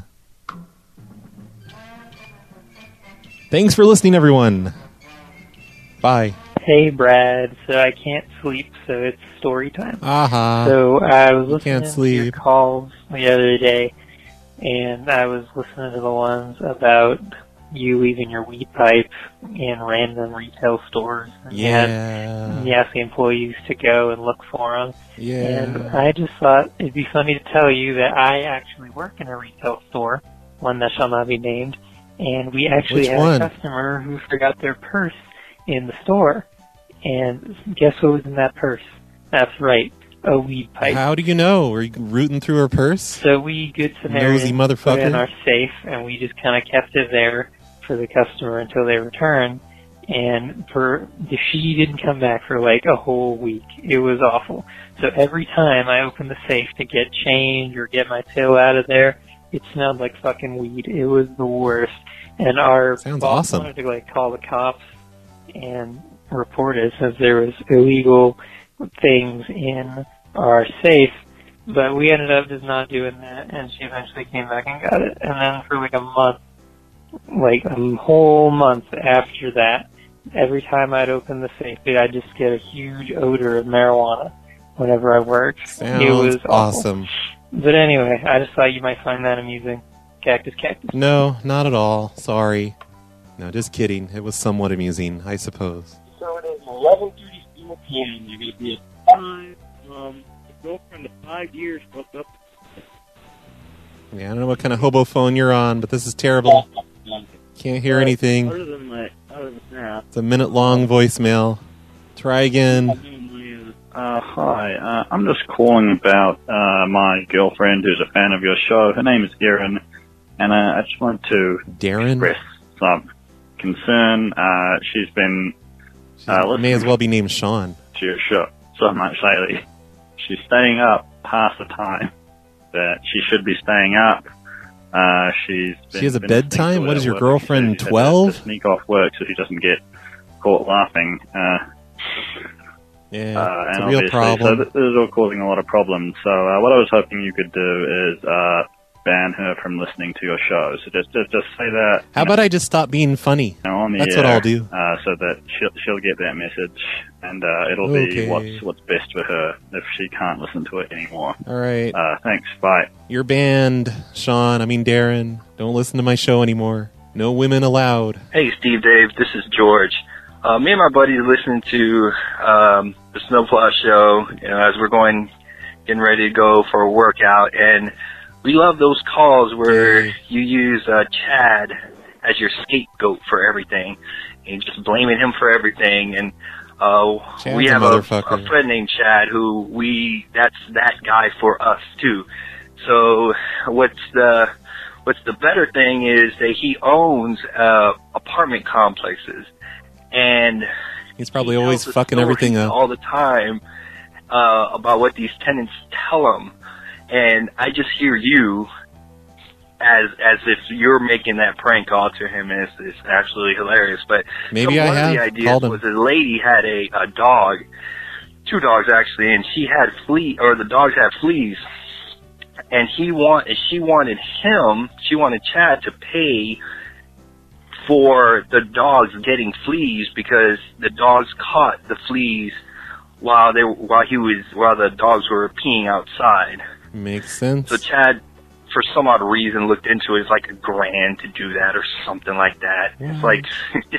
Thanks for listening, everyone. Bye. Hey, Brad. So I can't sleep, so it's story time. Uh-huh. So I was listening to your calls the other day, and I was listening to the ones about you leaving your weed pipe in random retail stores. And you asked the employees to go and look for them. Yeah. And I just thought it'd be funny to tell you that I actually work in a retail store, one that shall not be named, and we actually had a customer who forgot their purse in the store. And guess what was in that purse? That's right, a weed pipe. How do you know? Were you rooting through her purse? So we, good Samaritans, nosy motherfucker, put it in our safe, and we just kind of kept it there for the customer until they returned. And she didn't come back for like a whole week. It was awful. So every time I opened the safe to get change or get my till out of there, it smelled like fucking weed. It was the worst. And our boss wanted to like call the cops and report it since there was illegal things in our safe, but we ended up just not doing that, and she eventually came back and got it. And then for like a month, like a whole month after that, every time I'd open the safe, I'd just get a huge odor of marijuana whenever I worked. Sounds it was awesome. But anyway, I just thought you might find that amusing. Cactus. No, not at all. Sorry. No, just kidding. It was somewhat amusing, I suppose. So it is 11:34 p.m. You're going to be at 5. The girlfriend of 5 years broke up. Yeah, I don't know what kind of hobo phone you're on, but this is terrible. Can't hear anything. Other than that. It's a minute-long voicemail. Try again. Hi. I'm just calling about my girlfriend who's a fan of your show. Her name is Erin, and I just want to express some concern. She's been listening may as well be named Sean to your show so much lately. She's staying up past the time that she should be staying up. She has a bedtime? What is your girlfriend, 12? To sneak off work so she doesn't get caught laughing. Yeah, it's and a real problem. So this is all causing a lot of problems. So what I was hoping you could do is ban her from listening to your show. So just say that. How about I just stop being funny? On the That's air, what I'll do. So that she'll get that message, and it'll be what's best for her if she can't listen to it anymore. All right. Thanks. Bye. You're banned, Sean. Darren. Don't listen to my show anymore. No women allowed. Hey, Steve Dave. This is George. Me and my buddy are listening to the Snowplow show, as we're getting ready to go for a workout, and we love those calls where you use Chad as your scapegoat for everything, and just blaming him for everything. And we have a friend named Chad who that's that guy for us too. So what's the better thing is that he owns apartment complexes. And he's probably always fucking everything up all the time about what these tenants tell him, and I just hear you as if you're making that prank call to him, and it's absolutely hilarious. But maybe one of the ideas was a lady had a dog, 2 dogs actually, and she the dogs had fleas, and she wanted Chad to pay for the dogs getting fleas because the dogs caught the fleas while the dogs were peeing outside. Makes sense. So Chad, for some odd reason, looked into it. It's like $1,000 to do that or something like that. Yeah. It's like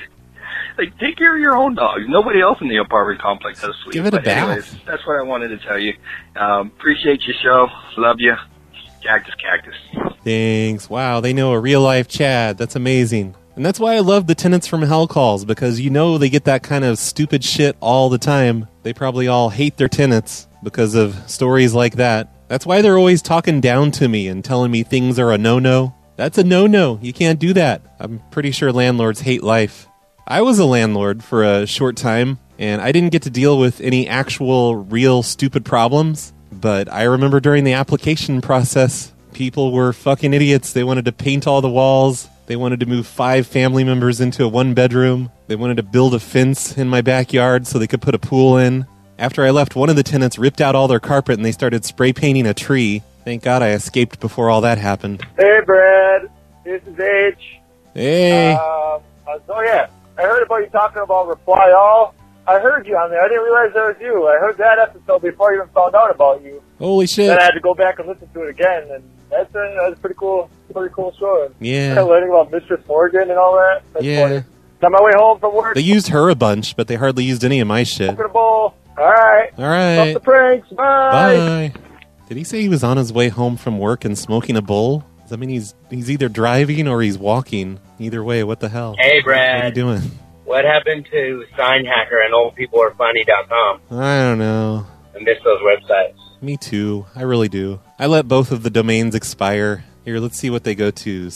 take care of your own dogs. Nobody else in the apartment complex has fleas. Give it a bath. Anyways, that's what I wanted to tell you. Appreciate your show. Love you. Cactus. Thanks. Wow, they know a real-life Chad. That's amazing. And that's why I love the Tenants from Hell calls, because they get that kind of stupid shit all the time. They probably all hate their tenants because of stories like that. That's why they're always talking down to me and telling me things are a no-no. That's a no-no. You can't do that. I'm pretty sure landlords hate life. I was a landlord for a short time, and I didn't get to deal with any actual, real, stupid problems. But I remember during the application process, people were fucking idiots. They wanted to paint all the walls. They wanted to move 5 family members into a 1-bedroom. They wanted to build a fence in my backyard so they could put a pool in. After I left, one of the tenants ripped out all their carpet and they started spray painting a tree. Thank God I escaped before all that happened. Hey, Brad. This is H. Hey. I heard about you talking about Reply All. I heard you on there. I didn't realize that was you. I heard that episode before I even found out about you. Holy shit. Then I had to go back and listen to it again, and that's a pretty cool show. Yeah. Kind of learning about Mistress Morgan and all that. That's funny. On my way home from work. They used her a bunch, but they hardly used any of my shit. All right. Stop the pranks. Bye. Did he say he was on his way home from work and smoking a bowl? Does that mean he's either driving or he's walking? Either way, what the hell? Hey, Brad. What are you doing? What happened to SignHacker and oldpeoplearefunny.com? I don't know. I miss those websites. Me too. I really do. I let both of the domains expire. Here, let's see what they go to.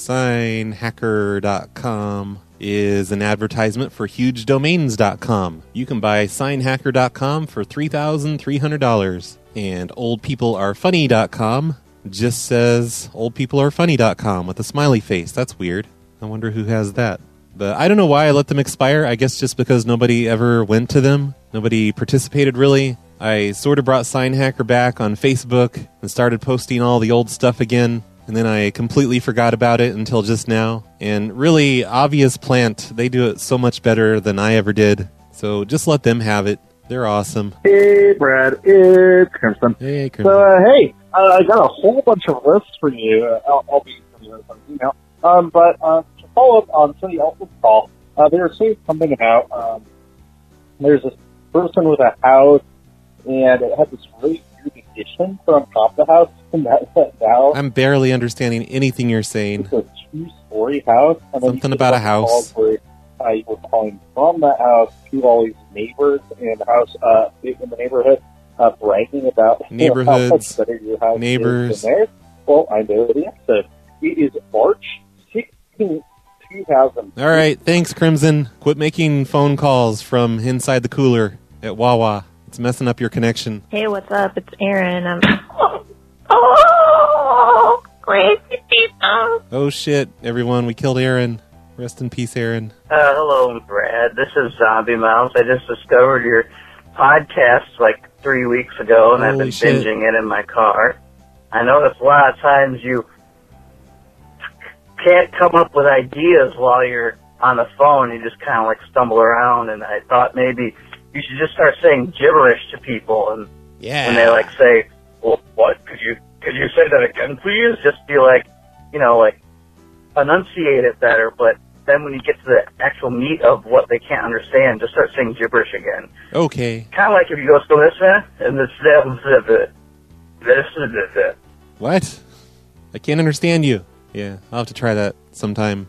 SignHacker.com is an advertisement for HugeDomains.com. You can buy SignHacker.com for $3,300. And OldPeopleAreFunny.com just says OldPeopleAreFunny.com with a smiley face. That's weird. I wonder who has that. But I don't know why I let them expire. I guess just because nobody ever went to them. Nobody participated, really. I sort of brought SignHacker back on Facebook and started posting all the old stuff again. And then I completely forgot about it until just now. And really, Obvious Plant, they do it so much better than I ever did. So just let them have it. They're awesome. Hey, Brad. It's Crimson. Hey, Crimson. So, hey, I got a whole bunch of lists for you. I'll be sending you an email. But follow-up on somebody else's call. They were saying something about there's this person with a house, and it had this really weird addition from top of the house, and that went down. I'm barely understanding anything you're saying. It's a 2-story house. And then something about a house. Where, you were calling from that house to all these neighbors in the house in the neighborhood, bragging about neighborhoods, how much better your house neighbors. is than theirs. Well, I know the answer. It is March 16th, 2000. All right, thanks, Crimson. Quit making phone calls from inside the cooler at Wawa. It's messing up your connection. Hey, what's up? It's Aaron. Oh, crazy people. Oh, shit, everyone. We killed Aaron. Rest in peace, Aaron. Hello, Brad. This is Zombie Mouse. I just discovered your podcast like 3 weeks ago, and I've been binging it in my car. I notice a lot of times you can't come up with ideas while you're on the phone. You just kind of like stumble around, and I thought maybe you should just start saying gibberish to people, and when they like say, "Well, what? Could you say that again, please?" Just be like, like enunciate it better. But then when you get to the actual meat of what they can't understand, just start saying gibberish again. Okay. Kind of like if you go to this man and this. What? I can't understand you. Yeah, I'll have to try that sometime.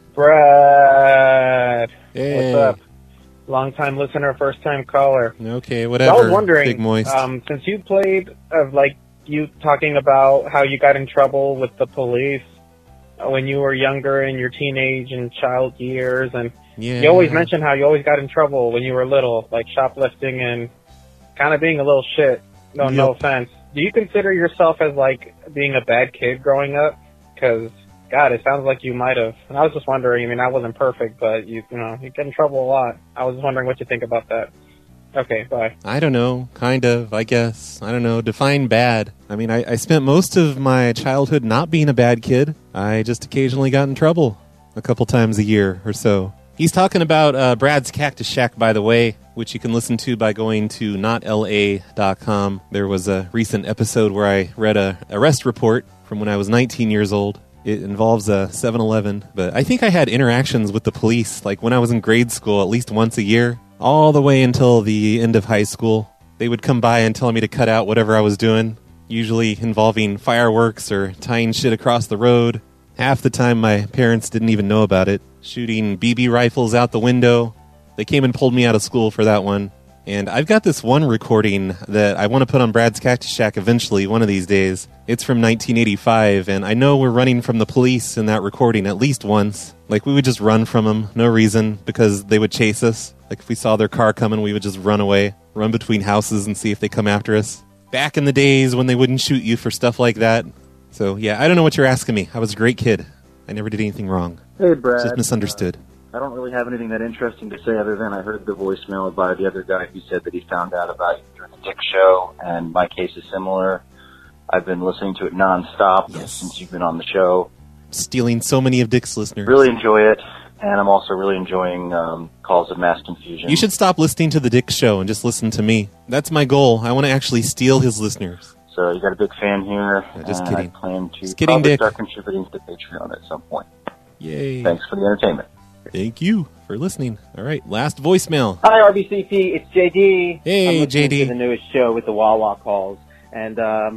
Brad. Hey. What's up? Long-time listener, first-time caller. Okay, whatever. I was wondering, Big Moist. since you played of you talking about how you got in trouble with the police when you were younger in your teenage and child years, and you always mentioned how you always got in trouble when you were little, like shoplifting and kind of being a little shit. No offense. Do you consider yourself as being a bad kid growing up? Because God, it sounds like you might have. And I was just wondering. I mean, I wasn't perfect, but you get in trouble a lot. I was wondering what you think about that. Okay, bye. I don't know. Kind of, I guess. I don't know. Define bad. I mean, I spent most of my childhood not being a bad kid. I just occasionally got in trouble a couple times a year or so. He's talking about Brad's Cactus Shack, by the way, which you can listen to by going to notla.com. There was a recent episode where I read a arrest report from when I was 19 years old. It involves a 7-Eleven, but I think I had interactions with the police, like when I was in grade school, at least once a year, all the way until the end of high school. They would come by and tell me to cut out whatever I was doing, usually involving fireworks or tying shit across the road. Half the time my parents didn't even know about it. Shooting BB rifles out the window. They came and pulled me out of school for that one. And I've got this one recording that I want to put on Brad's Cactus Shack eventually, one of these days. It's from 1985, and I know we're running from the police in that recording at least once. Like, we would just run from them, no reason, because they would chase us. Like, if we saw their car coming, we would just run away, run between houses and see if they come after us. Back in the days when they wouldn't shoot you for stuff like that. So, yeah, I don't know what you're asking me. I was a great kid. I never did anything wrong. Hey, Brad. Just misunderstood. I don't really have anything that interesting to say other than I heard the voicemail by the other guy who said that he found out about you during the Dick Show, and my case is similar. I've been listening to it nonstop since you've been on the show. Stealing so many of Dick's listeners. Really enjoy it, and I'm also really enjoying Calls of Mass Confusion. You should stop listening to the Dick Show and just listen to me. That's my goal. I want to actually steal his listeners. So you got a big fan here. Yeah, just kidding. I plan to just kidding, Dick. Start contributing to Patreon at some point. Yay. Thanks for the entertainment. Thank you for listening. All right, last voicemail. Hi, RBCP. It's JD. Hey, I'm listening JD. to the newest show with the Wawa calls. And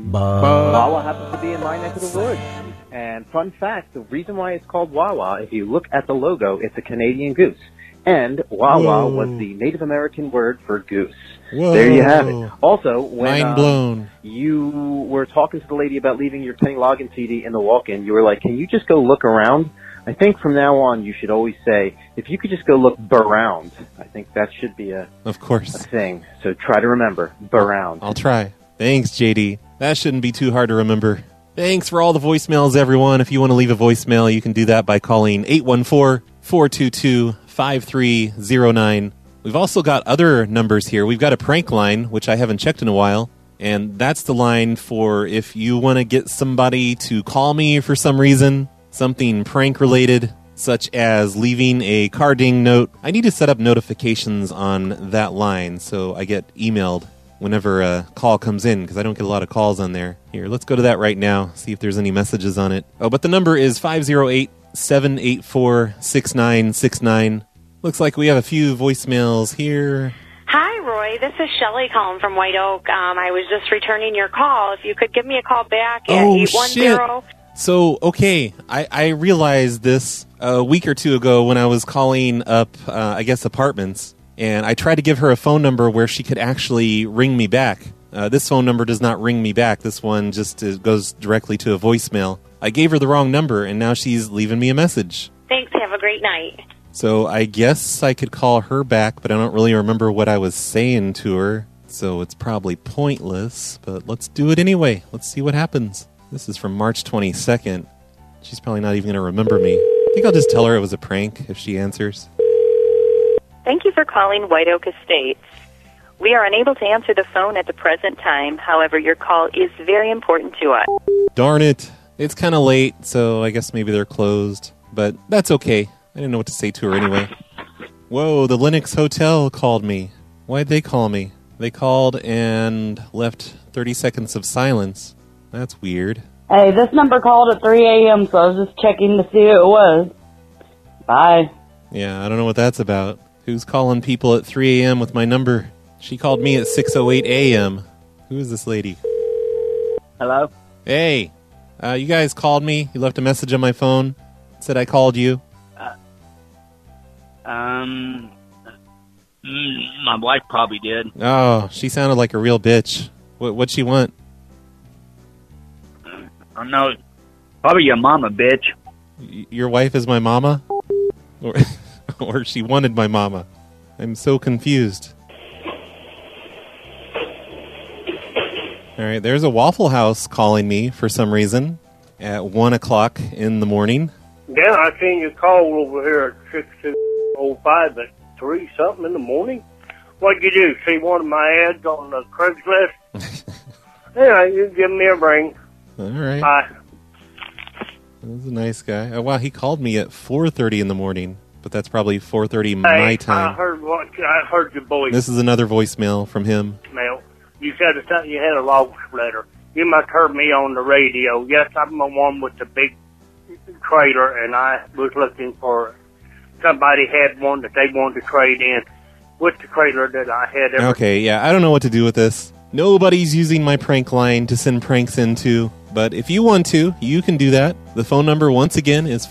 Wawa happens to be in my neck of the woods. And fun fact, the reason why it's called Wawa, if you look at the logo, it's a Canadian goose. And Wawa was the Native American word for goose. Whoa. There you have it. Also, when Mind blown. You were talking to the lady about leaving your Kenny Loggins CD in the walk-in, you were like, can you just go look around? I think from now on you should always say, if you could just go look around. I think that should be a thing. So try to remember, around. I'll try. Thanks, JD. That shouldn't be too hard to remember. Thanks for all the voicemails, everyone. If you want to leave a voicemail, you can do that by calling 814-422-5309. We've also got other numbers here. We've got a prank line, which I haven't checked in a while. And that's the line for if you want to get somebody to call me for some reason. Something prank-related, such as leaving a carding note. I need to set up notifications on that line so I get emailed whenever a call comes in, because I don't get a lot of calls on there. Here, let's go to that right now, see if there's any messages on it. Oh, but the number is 508 608-784-6969. Looks like we have a few voicemails here. Hi, Roy. This is Shelley calling from White Oak. I was just returning your call. If you could give me a call back at 810. So, okay, I realized this a week or two ago when I was calling up, I guess, apartments, and I tried to give her a phone number where she could actually ring me back. This phone number does not ring me back. This one just goes directly to a voicemail. I gave her the wrong number, and now she's leaving me a message. Thanks. Have a great night. So I guess I could call her back, but I don't really remember what I was saying to her, so it's probably pointless, but let's do it anyway. Let's see what happens. This is from March 22nd. She's probably not even going to remember me. I think I'll just tell her it was a prank if she answers. Thank you for calling White Oak Estates. We are unable to answer the phone at the present time. However, your call is very important to us. Darn it. It's kind of late, so I guess maybe they're closed. But that's okay. I didn't know what to say to her anyway. Whoa, the Lennox Hotel called me. Why'd they call me? They called and left 30 seconds of silence. That's weird. Hey, this number called at 3 a.m., so I was just checking to see who it was. Bye. Yeah, I don't know what that's about. Who's calling people at 3 a.m. with my number? She called me at 6:08 a.m. Who is this lady? Hello? Hey, you guys called me. You left a message on my phone. Said I called you. My wife probably did. Oh, she sounded like a real bitch. What'd she want? I know. Probably your mama, bitch. Your wife is my mama? Or she wanted my mama? I'm so confused. All right, there's a Waffle House calling me for some reason at 1 o'clock in the morning. Yeah, I seen you call over here at 6205 at 3-something in the morning. What'd you do? See one of my ads on the Craigslist? Yeah, you give me a ring. All right. Bye. That was a nice guy. Oh, wow, he called me at 4:30 in the morning, but that's probably 4:30 my time. I heard your voice. This is another voicemail from him. You said you had a log splitter. You must heard me on the radio. Yes, I'm the one with the big trailer, and I was looking for somebody had one that they wanted to trade in with the trailer that I had. Okay, yeah, I don't know what to do with this. Nobody's using my prank line to send pranks into, but if you want to, you can do that. The phone number, once again, is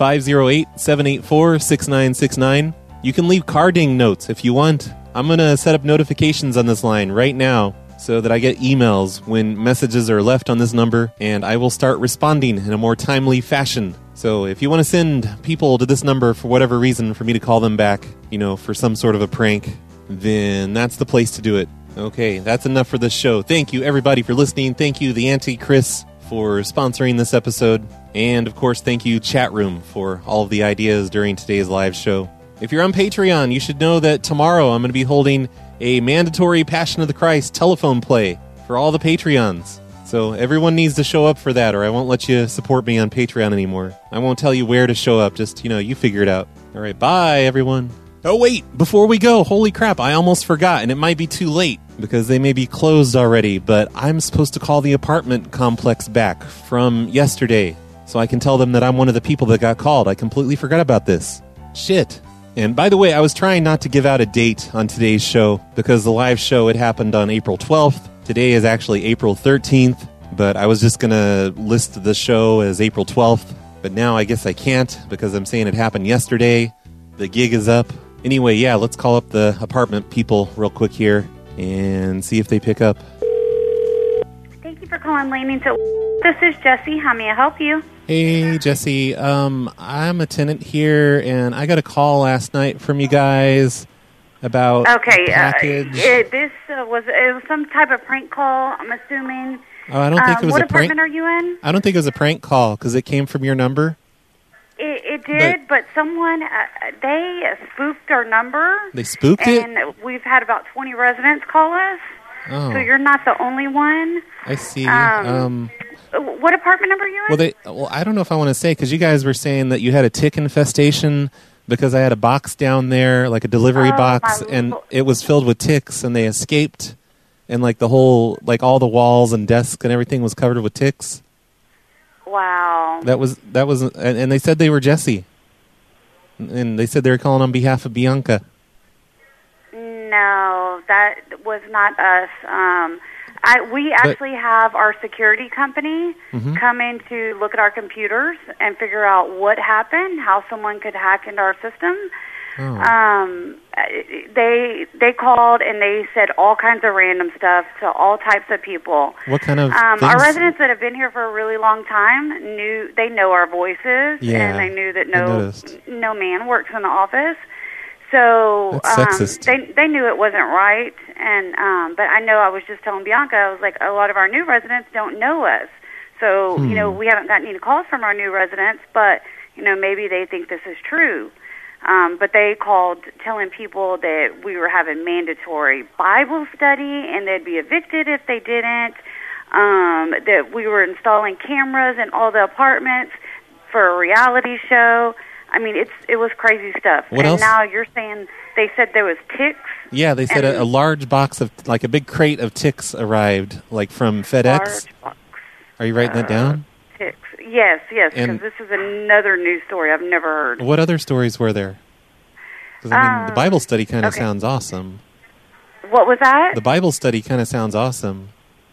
508-784-6969. You can leave carding notes if you want. I'm going to set up notifications on this line right now so that I get emails when messages are left on this number, and I will start responding in a more timely fashion. So if you want to send people to this number for whatever reason for me to call them back, for some sort of a prank, then that's the place to do it. Okay, that's enough for this show. Thank you, everybody, for listening. Thank you, the Anti-Chris, for sponsoring this episode. And, of course, thank you, Chat Room, for all of the ideas during today's live show. If you're on Patreon, you should know that tomorrow I'm going to be holding a mandatory Passion of the Christ telephone play for all the Patreons. So everyone needs to show up for that, or I won't let you support me on Patreon anymore. I won't tell you where to show up. Just, you figure it out. All right, bye, everyone. Oh, wait, before we go, holy crap, I almost forgot, and it might be too late because they may be closed already, but I'm supposed to call the apartment complex back from yesterday so I can tell them that I'm one of the people that got called. I completely forgot about this. Shit. And by the way, I was trying not to give out a date on today's show because the live show had happened on April 12th. Today is actually April 13th, but I was just going to list the show as April 12th, but now I guess I can't because I'm saying it happened yesterday. The gig is up. Anyway, yeah, let's call up the apartment people real quick here and see if they pick up. Thank you for calling Lanington. This is Jesse. How may I help you? Hey, Jesse. I'm a tenant here, and I got a call last night from you guys about a package. This was some type of prank call, I'm assuming. Oh, I don't think it was a prank. What apartment are you in? I don't think it was a prank call because it came from your number. It did, but someone, they spoofed our number. They spoofed it? And we've had about 20 residents call us. Oh. So you're not the only one. I see. What apartment number are you in? Well, I don't know if I want to say, because you guys were saying that you had a tick infestation because I had a box down there, like a delivery box, and it was filled with ticks, and they escaped, and all the walls and desks and everything was covered with ticks. Wow. That was, and they said they were Jesse. And they said they were calling on behalf of Bianca. No, that was not us. We actually have our security company come in to look at our computers and figure out what happened, how someone could hack into our system. They called and they said all kinds of random stuff to all types of people. What kind of our residents that have been here for a really long time they know our voices, and they knew that no man works in the office. So they knew it wasn't right, and but I know I was just telling Bianca, I was like, a lot of our new residents don't know us, so we haven't gotten any calls from our new residents, but maybe they think this is true. But they called telling people that we were having mandatory Bible study and they'd be evicted if they didn't, that we were installing cameras in all the apartments for a reality show. I mean, it was crazy stuff. What else? Now you're saying they said there was ticks? Yeah, they said a large box of, like a big crate of ticks arrived, like from FedEx. Large box. Are you writing that down? Ticks. Yes, because this is another news story I've never heard. What other stories were there? Because, I mean, the Bible study kind of sounds awesome. What was that? The Bible study kind of sounds awesome.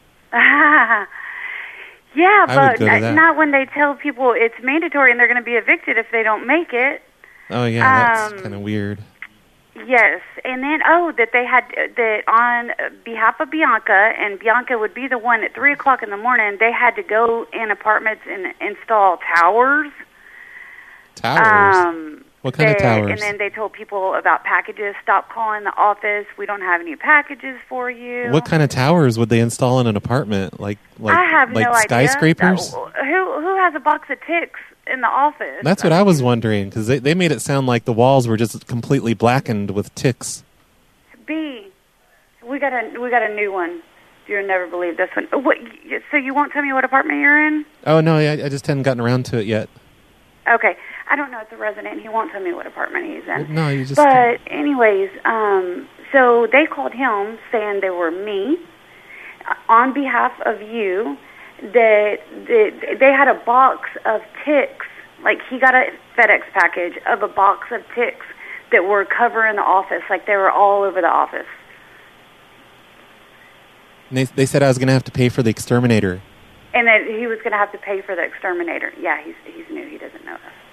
Yeah, but that. Not when they tell people it's mandatory and they're going to be evicted if they don't make it. Oh, yeah, that's kind of weird. Yes, and then, that they had, that on behalf of Bianca, and Bianca would be the one at 3 o'clock in the morning, they had to go in apartments and install towers. Towers? What kind of towers? And then they told people about packages. Stop calling the office. We don't have any packages for you. What kind of towers would they install in an apartment? Like I have no idea. Skyscrapers? Who has a box of ticks in the office? That's what I was wondering, because they made it sound like the walls were just completely blackened with ticks. B, we got a new one. You'll never believe this one. What? So you won't tell me what apartment you're in? Oh, no, I just hadn't gotten around to it yet. Okay. I don't know. It's a resident. He won't tell me what apartment he's in. No, you just... But anyways, so they called him saying they were me on behalf of you, that they had a box of ticks. Like, he got a FedEx package of a box of ticks that were covering the office. Like, they were all over the office. And they said I was going to have to pay for the exterminator. And that he was going to have to pay for the exterminator. Yeah, he's new. He doesn't know that.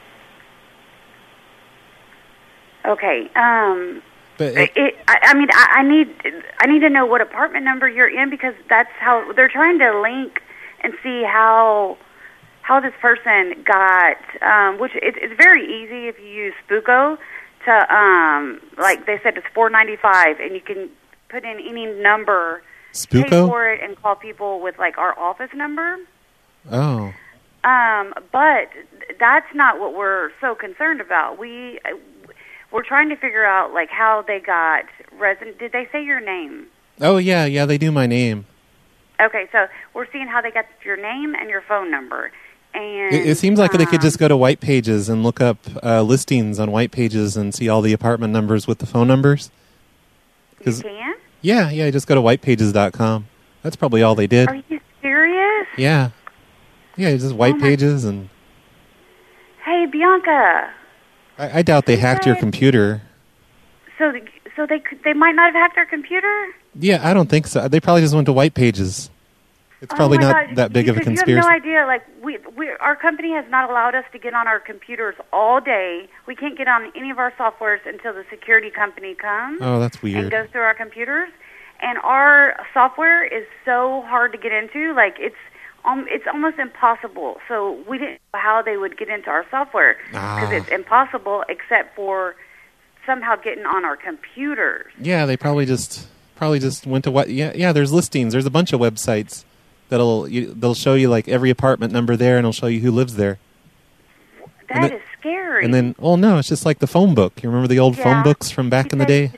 Okay. But I need to know what apartment number you're in, because that's how they're trying to link and see how this person got. Which it's very easy if you use Spooko to like they said, it's $4.95, and you can put in any number, Spooko? pay for it, and call people with like our office number. Oh. But that's not what we're so concerned about. We're trying to figure out, like, how they got resident. Did they say your name? Oh, yeah, they do my name. Okay, so we're seeing how they got your name and your phone number. And it seems like they could just go to White Pages and look up listings on White Pages and see all the apartment numbers with the phone numbers. You can? Yeah, just go to whitepages.com. That's probably all they did. Are you serious? Yeah. Yeah, just White Pages and... Hey, Bianca... I doubt they hacked your computer. So they might not have hacked our computer? Yeah, I don't think so. They probably just went to White Pages. It's probably not that big of a conspiracy. You have no idea. Like, our company has not allowed us to get on our computers all day. We can't get on any of our softwares until the security company comes. Oh, that's weird. And goes through our computers. And our software is so hard to get into. Like, it's almost impossible. So we didn't know how they would get into our software, because it's impossible except for somehow getting on our computers. Yeah, they probably just went to what? Yeah. There's listings. There's a bunch of websites they'll show you like every apartment number there, and it'll show you who lives there. That is scary. And then, it's just like the phone book. You remember the old phone books from back in the day?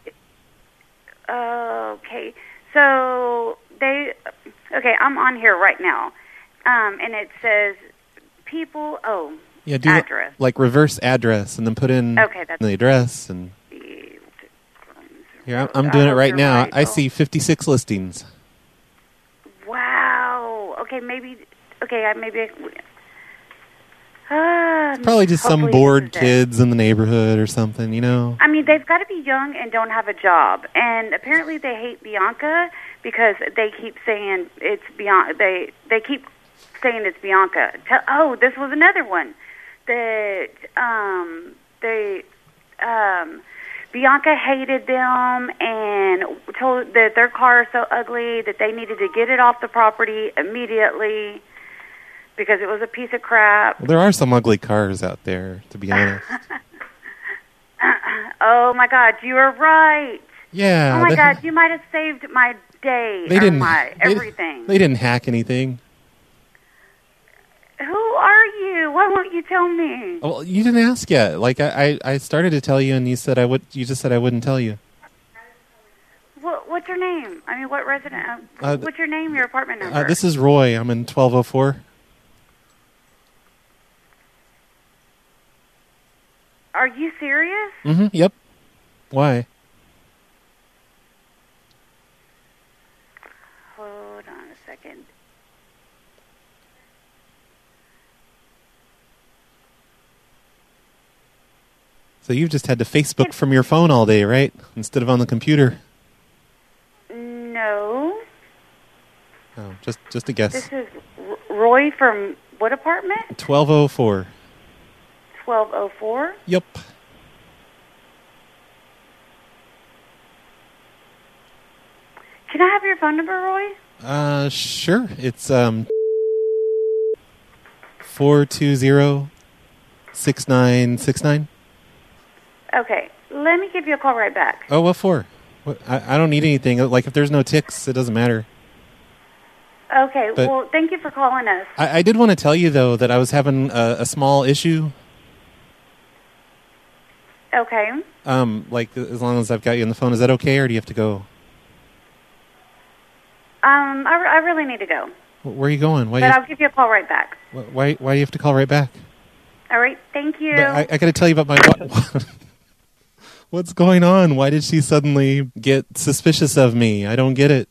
Okay, so I'm on here right now. And it says people, address. Like reverse address, and then put in the address. And here, I'm doing it right now. I see 56 listings. Wow. Okay, maybe. It's probably just some bored kids in the neighborhood or something, you know? I mean, they've got to be young and don't have a job. And apparently they hate Bianca because they keep saying it's Bianca. They keep saying it's Bianca. Oh, this was another one. That Bianca hated them and told that their car is so ugly that they needed to get it off the property immediately because it was a piece of crap. Well, there are some ugly cars out there, to be honest. Oh, my God, you were right. Yeah. Oh, my God, you might have saved my day my everything. They didn't hack anything. Who are you? Why won't you tell me? Well, you didn't ask yet. Like I started to tell you, and you said I would. You just said I wouldn't tell you. What's your name? I mean, what resident? What's your name? Your apartment number? This is Roy. I'm in 1204. Are you serious? Mm-hmm. Yep. Why? Hold on a second. So you've just had to Facebook from your phone all day, right? Instead of on the computer. No. Oh, just a guess. This is Roy from what apartment? 1204. 1204? Yep. Can I have your phone number, Roy? Sure. It's 420-6969. Okay, let me give you a call right back. Oh, what for? I don't need anything. Like, if there's no ticks, it doesn't matter. Okay, well, thank you for calling us. I did want to tell you, though, that I was having a small issue. Okay. Like, as long as I've got you on the phone, is that okay, or do you have to go? I really need to go. Where are you going? I'll give you a call right back. Why do you have to call right back? All right, thank you. But I got to tell you about my... What's going on? Why did she suddenly get suspicious of me? I don't get it.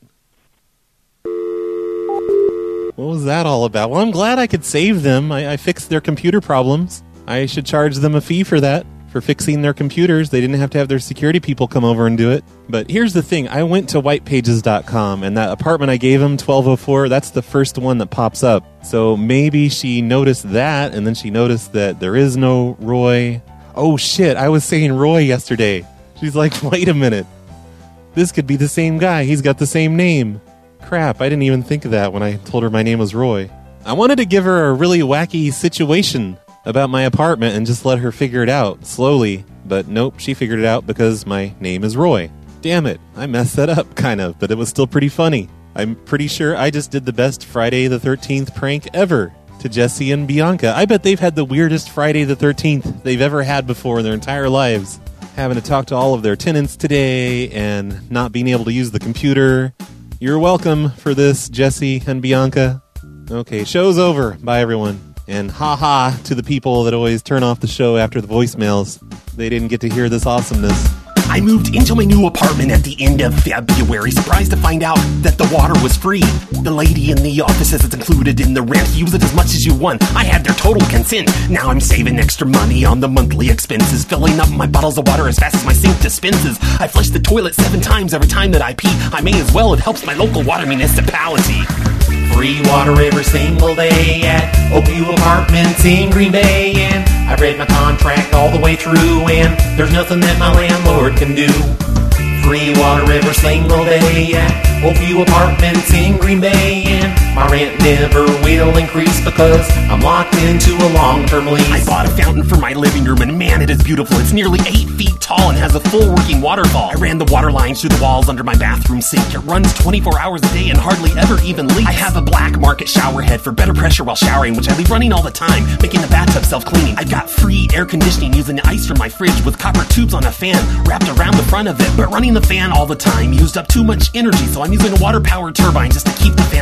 What was that all about? Well, I'm glad I could save them. I fixed their computer problems. I should charge them a fee for that, for fixing their computers. They didn't have to have their security people come over and do it. But here's the thing. I went to whitepages.com, and that apartment I gave them, 1204, that's the first one that pops up. So maybe she noticed that, and then she noticed that there is no Roy. Oh, shit, I was saying Roy yesterday. She's like, wait a minute. This could be the same guy. He's got the same name. Crap, I didn't even think of that when I told her my name was Roy. I wanted to give her a really wacky situation about my apartment and just let her figure it out slowly. But nope, she figured it out because my name is Roy. Damn it, I messed that up, kind of, but it was still pretty funny. I'm pretty sure I just did the best Friday the 13th prank ever to Jesse and Bianca. I bet they've had the weirdest Friday the 13th they've ever had before in their entire lives. Having to talk to all of their tenants today and not being able to use the computer. You're welcome for this, Jesse and Bianca. Okay, show's over. Bye, everyone. And ha-ha to the people that always turn off the show after the voicemails. They didn't get to hear this awesomeness. I moved into my new apartment at the end of February, surprised to find out that the water was free. The lady in the office says it's included in the rent. Use it as much as you want. I had their total consent. Now I'm saving extra money on the monthly expenses, filling up my bottles of water as fast as my sink dispenses. I flush the toilet 7 times every time that I pee. I may as well. It helps my local water municipality. Free water every single day at Oakview Apartments in Green Bay. And I read my contract all the way through, and there's nothing that my landlord can do. Free water every single day at Oakview Apartments in Green Bay. And my rent never will increase because I'm locked into a long-term lease. I bought a fountain for my living room, and man, it is beautiful. It's nearly 8 feet tall and has a full working waterfall. I ran the water lines through the walls under my bathroom sink. It runs 24 hours a day and hardly ever even leaks. I have a black market shower head for better pressure while showering, which I leave running all the time, making the bathtub self-cleaning. I've got free air conditioning using the ice from my fridge with copper tubes on a fan wrapped around the front of it. But running the fan all the time used up too much energy, so I'm using a water-powered turbine just to keep the fan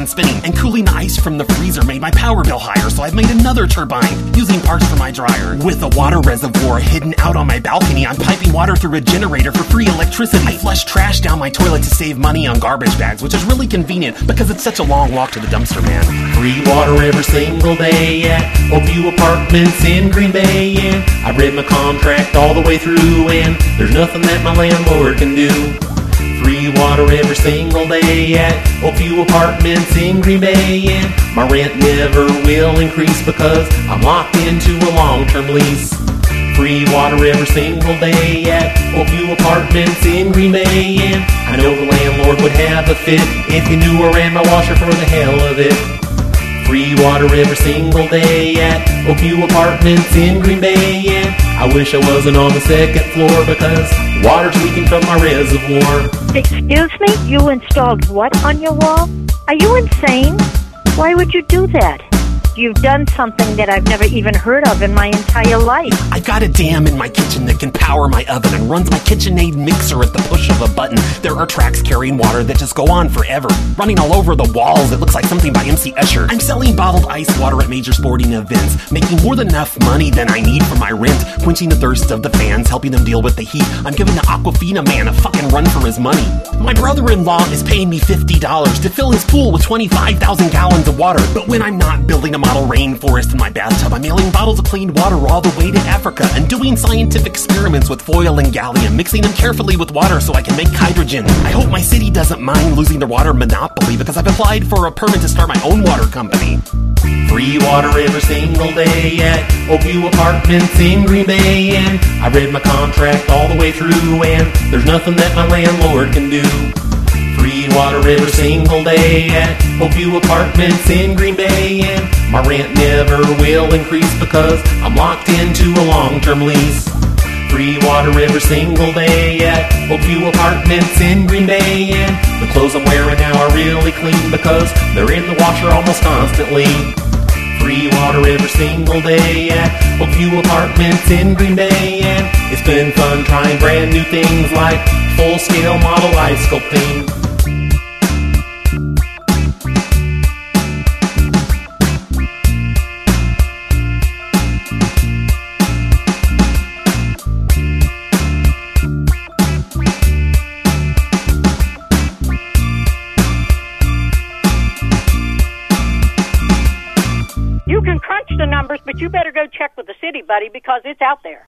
fan spinning, and cooling the ice from the freezer made my power bill higher, so I've made another turbine using parts from my dryer. With a water reservoir hidden out on my balcony, I'm piping water through a generator for free electricity. I flush trash down my toilet to save money on garbage bags, which is really convenient because it's such a long walk to the dumpster, man. Free water every single day at Oakview Apartments in Green Bay, and I read my contract all the way through, and there's nothing that my landlord can do. Free water every single day at Oakview Apartments in Green Bay, and my rent never will increase because I'm locked into a long-term lease. Free water every single day at Oakview Apartments in Green Bay, and I know the landlord would have a fit if he knew I ran my washer for the hell of it. Free water every single day at Oakview Apartments in Green Bay, and I wish I wasn't on the second floor because water's leaking from my reservoir. Excuse me? You installed what on your wall? Are you insane? Why would you do that? You've done something that I've never even heard of in my entire life. I've got a dam in my kitchen that can power my oven and runs my KitchenAid mixer at the push of a button. There are tracks carrying water that just go on forever, running all over the walls. It looks like something by MC Escher. I'm selling bottled ice water at major sporting events, making more than enough money than I need for my rent, quenching the thirst of the fans, helping them deal with the heat. I'm giving the Aquafina man a fucking run for his money. My brother-in-law is paying me $50 to fill his pool with 25,000 gallons of water, but when I'm not building a model rainforest in my bathtub, I'm mailing bottles of clean water all the way to Africa and doing scientific experiments with foil and gallium, mixing them carefully with water so I can make hydrogen. I hope my city doesn't mind losing their water monopoly because I've applied for a permit to start my own water company. Free water every single day at Oakview Apartments in Green Bay, and I read my contract all the way through, and there's nothing that my landlord can do. Free water every single day at Oakview Apartments in Green Bay, and my rent never will increase because I'm locked into a long-term lease. Free water every single day at Oakview Apartments in Green Bay, and the clothes I'm wearing now are really clean because they're in the washer almost constantly. Free water every single day at Oakview Apartments in Green Bay, and it's been fun trying brand new things like full-scale model ice sculpting. You can crunch the numbers, but you better go check with the city, buddy, because it's out there.